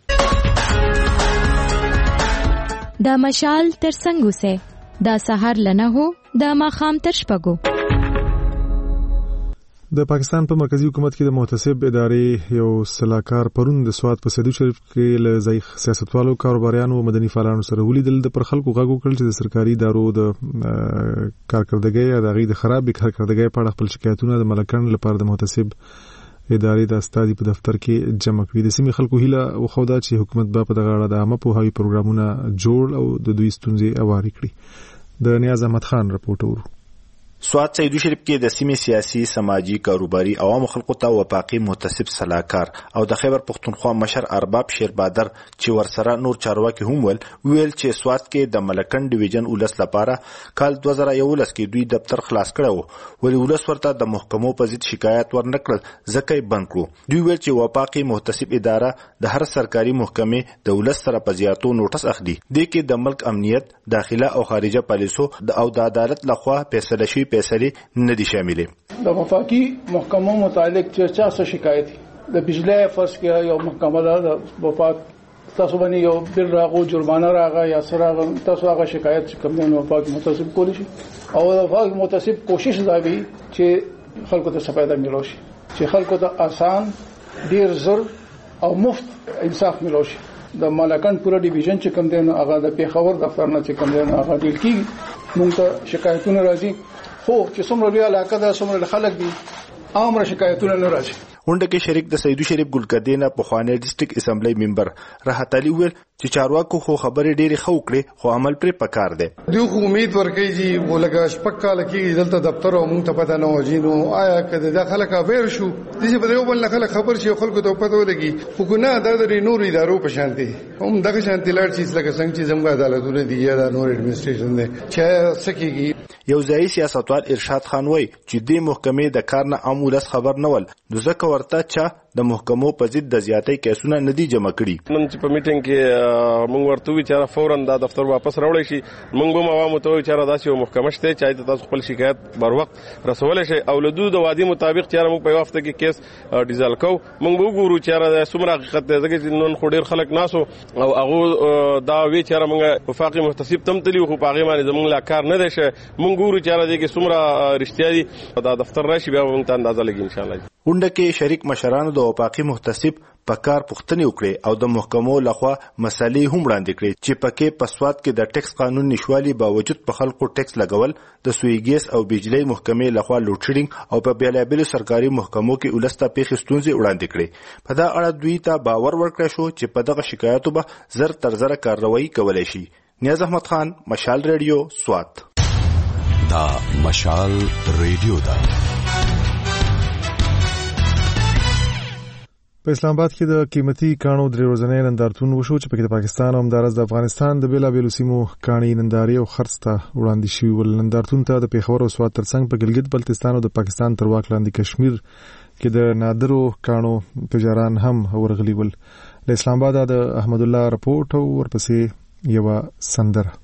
د مشال تر څنګ اوسئ، د سهار له نهو د ماښام تر شپږو. د پاکستان په مرکزی حکومت کې د محتسب ادارې یو سلاکار پرون د سواد په سیدو شریف کې له ځای سیاستوالو، کاروباریانو او مدني فعالانو سره ولیدل. د پر خلکو غږ وکړل چې د سرکاري ادارو د کارکردګۍ یا د هغې د خرابې کارکردګۍ په اړه خپل شکایتونه د ملکن لپاره د محتسب ادارې د استازي په دفتر کې جمع کړي. د سیمې خلکو هیله وښوده چې حکومت به په دغه اړه د عامه پوهاوي پروګرامونه جوړ او د دوی ستونزې هوارې کړي. د نیاز احمد خان رپورټ ورو. سواد سیدو شریف کې د سیمې سیاسي، سماجی، کاروباري عوامو خلکو ته وفاقي محتسب سلاکار او د خیبر پختونخوا مشر ارباب شیربادر چې ورسره نور چارواکي هم ول ویل چې سواد کې د ملکن ډیویژن ولس لپاره کال دوه زره یولس کې دوی دفتر خلاص کړو، ولی ولس ورته د محکمو په ضد شکایت ورنکړل ځکه یې بند کړو. دوی ویل چې وفاقي محتسب اداره د هر سرکاري محکمې د ولس سره په زیاتو نوټس اخلي. د کې د ملک امنیت، داخله او خارجه پالیسو او د عدالت لخوا فیصله شوی پیسې نه دي شاملې. د وفاقي محکمو متعلق چې چا څه شکایت د بجلی فرض کې یو محکمه ده د وفاق تاسو باندې یو بل راغو جرمانه راغی یا سره تاسو هغه شکایت کوم نو وفاق متصب کولی شي او وفاق متصب کوشش دا وی چې خلکو ته سپایده ملو شي، چې خلکو ته آسان، ډیر زر او مفت انصاف ملو شي. د ملکن پورا ډیویژن چې کوم دی نو هغه د پیښور دفتر نه چې کوم دی نو هغه ډیل کیږي. موږ ته شکایتونه راځي، خو چې څومره لوی علاقه ده څومره خلک دي عامه شکایتونه نه راځي. غونډه کې شریک د سیدو شریف ګلکدینه په خوانه ډیسټریکټ اسمبلی ممبر راحت علي ویل چې چارواکو خو خبرې ډېرې خو کړې خو عمل پرې پکار دی. دوی خو امید ورکوي چې ولګا شپږ کال کې دلته دفتر او مونږ ته پته نه وځي نو آیا کله دا خلک اویر شو چې په یو بل خلک خبر شي خلکو ته پته ولګي. خو نه دا د نور ادارو په شان دي هم دغه شان تلار چیز لکه څنګه چې زموږ عدالتونه دي یا د نور اډمنستریشن دی چې سکیږي. یو ځای سیاستوال ارشاد خان وای چې د محکمې د کار نه عام ولس خبر نه ول نو ځکه ورته چې د محکمو په ضد د زیاتې کیسونه ندي جمع کړي. نن چې په میټینګ کې موږ ورته وی چې فورا دا دفتر واپس راوړی شي. موږ به عوامو ته چې را داسې یو محکمه شته چې تاسو خپل شکایت بر وخت رسول شي او له دوی د وادي مطابق چې موږ په وخت کې کیس ډیزال کو. موږ به وګورو چې را څومره حقیقت دی ځکه نن خو ډیر خلک ناسو او هغه دا وی چې موږ وفاقي محتسب تم تلی خو پاغي باندې زموږ لا کار نه دی شه. موږ ګورو چې را دي کې څومره رښتیا دي دا دفتر راشي بیا موږ ته اندازه لګي ان شاء الله. غونډه کې شریک مشرانو د وفاقي محتسب پکار پوښتنې وکړې او د محکمو لخوا مسالې هم وړاندې کړې چې پکې په سواد کې د ټیکس قانون نشوالي باوجود په خلکو ټیکس لګول د سوی ګیس او بجلی محکمې لخوا لوډ شیډینګ او په بیلابلو سرکاري محکمو کې ولسته پیښې ستونزې وړاندې کړې په دا اړه دوی ته باور ورکړی شو چې په دغه شکایاتو به زر تر زره کارروایي کولی شي. نیاز احمد خان، مشال ریډیو، سوات. دا مشال ریډیو دا په اسلام آباد کې د قیمتي کانو درې ورځنی نندارتون وشو چې پکې د پاکستان او همدارس د افغانستان د بیلابېلو سیمو کاني ننداري او خرڅ ته وړاندې شوي ول. نندارتون ته د پیښور او سوات ترڅنګ په ګلګت بلتستان او د پاکستان تر واک لاندې کشمیر کې د نادرو کانو تجاران هم ورغلي ول. د اسلام آباد د احمد الله رپورټ او ورپسې یو سندره.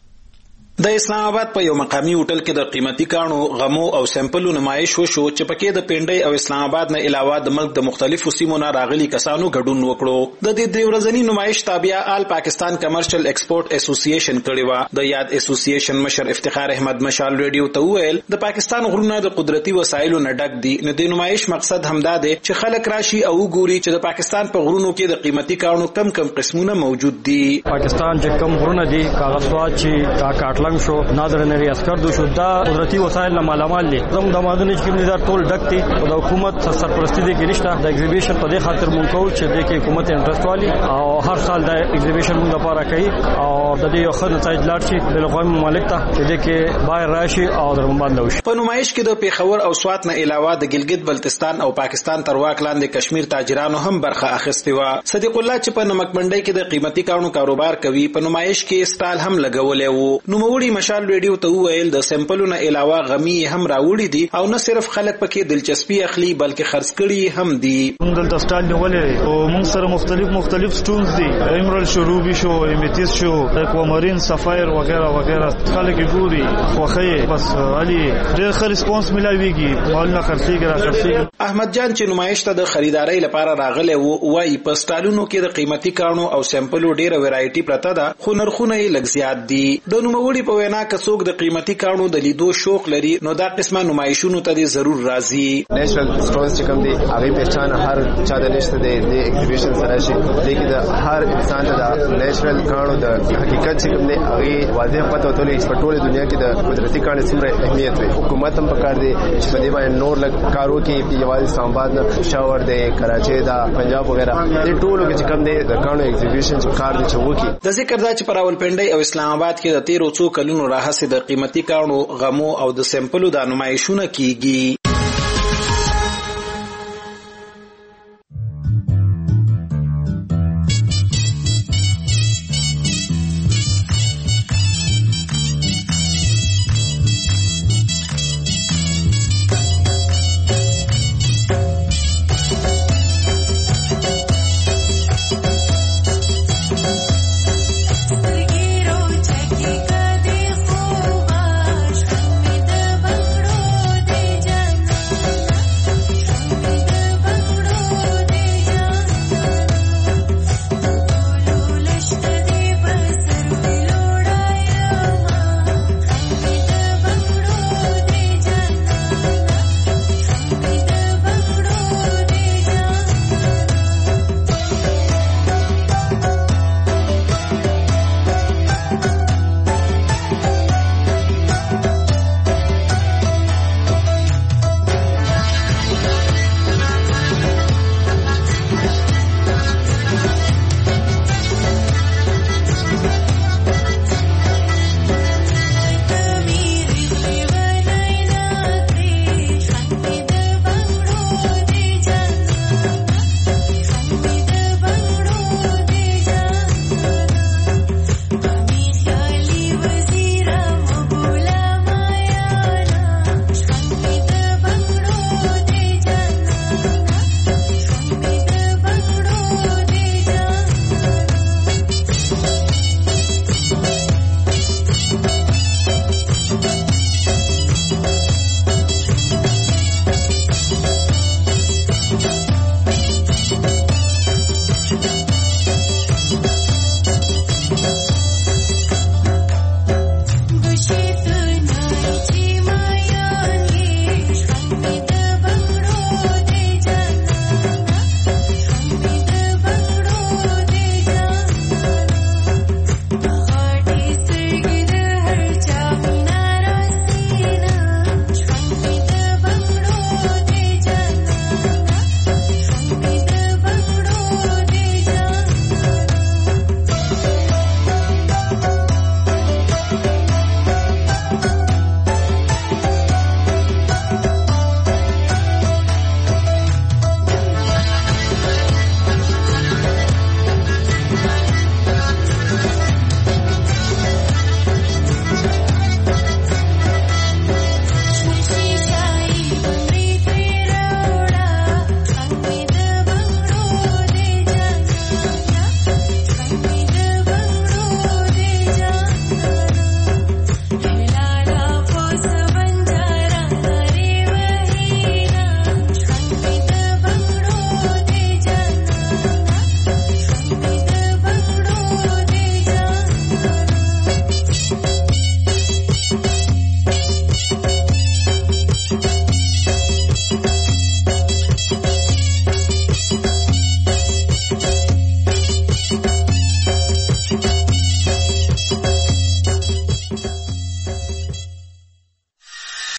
د اسلام آباد په یو مقامی هوټل کې د قیمتي کانو، غمو او سیمپلو نمایش وشو چې پکې د پنډۍ او اسلام آباد نه علاوه د ملک د مختلفو سیمو نه راغلي کسانو ګډون وکړو. د دې درې ورځني نمایش تابع آل پاکستان کمرشل ایکسپورټ اسوسییشن کړی و. د یاد اسوسییشن مشر افتخار احمد مشال ریډیو ته وویل د پاکستان غرونه د قدرتي وسایلو نه ډک دي، نو د نمایش مقصد همدا دی چې خلک راشي او وګوري چې د پاکستان په غرونو کې د قیمتي کانو کم کم قسمونه موجود دي. پاکستان چې کم غرونه دي کاغذات چې تا کاټلنګ شو، نادرنری اسکر دو شو، دا قدرتي وسایل نه مالامال دي. زموږ د مادونو چې کوم دي دا ټول ډک دي او د حکومت سرپرستی دي کې نشته. د ایگزیبیشن په دې خاطر مونږ کوو چې د کې حکومت انټرست والی او هر سال د ایگزیبیشن مونږ لپاره کوي او د دې یو خدای ته اجلار شي د لغوي مملک ته چې د کې بای راشي او درم باندې وشي. په نمایش کې د پیښور او سوات نه علاوه د ګلګت بلتستان او پاکستان تر واک لاندې کشمیر تاجرانو هم برخه اخیستې و. صدیق الله چې په نمک منډۍ کې د قیمتي کانو کاروبار کوي په نمایش کې سټال هم لګولې وو. نوموړي مشال ریډیو ته وویل د سیمپلو نه علاوه غمی هم راوړي دي او نه صرف خلک پکې دلچسپي اخلي بلکې خرڅ کړي هم دي. موږ دلته سټال نیولې او موږ سره مختلف مختلف سټونز دي، ایمرال شروبي شو، ایمیتیس شو، اکوامارین، سفایر وغیرہ وغیرہ. خلک ګوري خوخه بس علي ډېر ښه ریسپانس ملایويږي، مال نه خرڅيږي را خرڅيږي. احمد جان چې نمایش ته د خریدارۍ لپاره راغلی وو وايي په سټالونو کې د قیمتي کانو او سیمپلو ډېره ویرایټي پرته ده خو نرخونه یې لږ زیات دي. د نوموړي په وینا که څوک د قیمتي کانو د لیدو شوق لري نو دا قسمه نمایشونو ته ضرور راځي. نیشنل سټورز چې کوم دي هغه پہچان هر چا د نشته دی د ایگزیبیشن سره شي، لیکن د هر انسان ته د نیشنل کانو د حقیقت چې کوم دی هغه واضح پته وتلی چې په ټوله دنیا کې د قدرتي کانو څومره اهمیت لري. حکومت هم پکار دی چې په دې باندې نور لږ کارو کې یوازې اسلام آباد نه پېښور دی، کراچي دا، پنجاب وغیرہ دې ټولو کې چې کوم دی د کانو ایگزیبیشن چې کار دی چې وکړي. د ذکر دا چې په راولپنډۍ او اسلام آباد کې د تیرو څو کلونو راهیسې د قیمتي کانو، غمو او د سیمپلو د نمایشونه کیږي.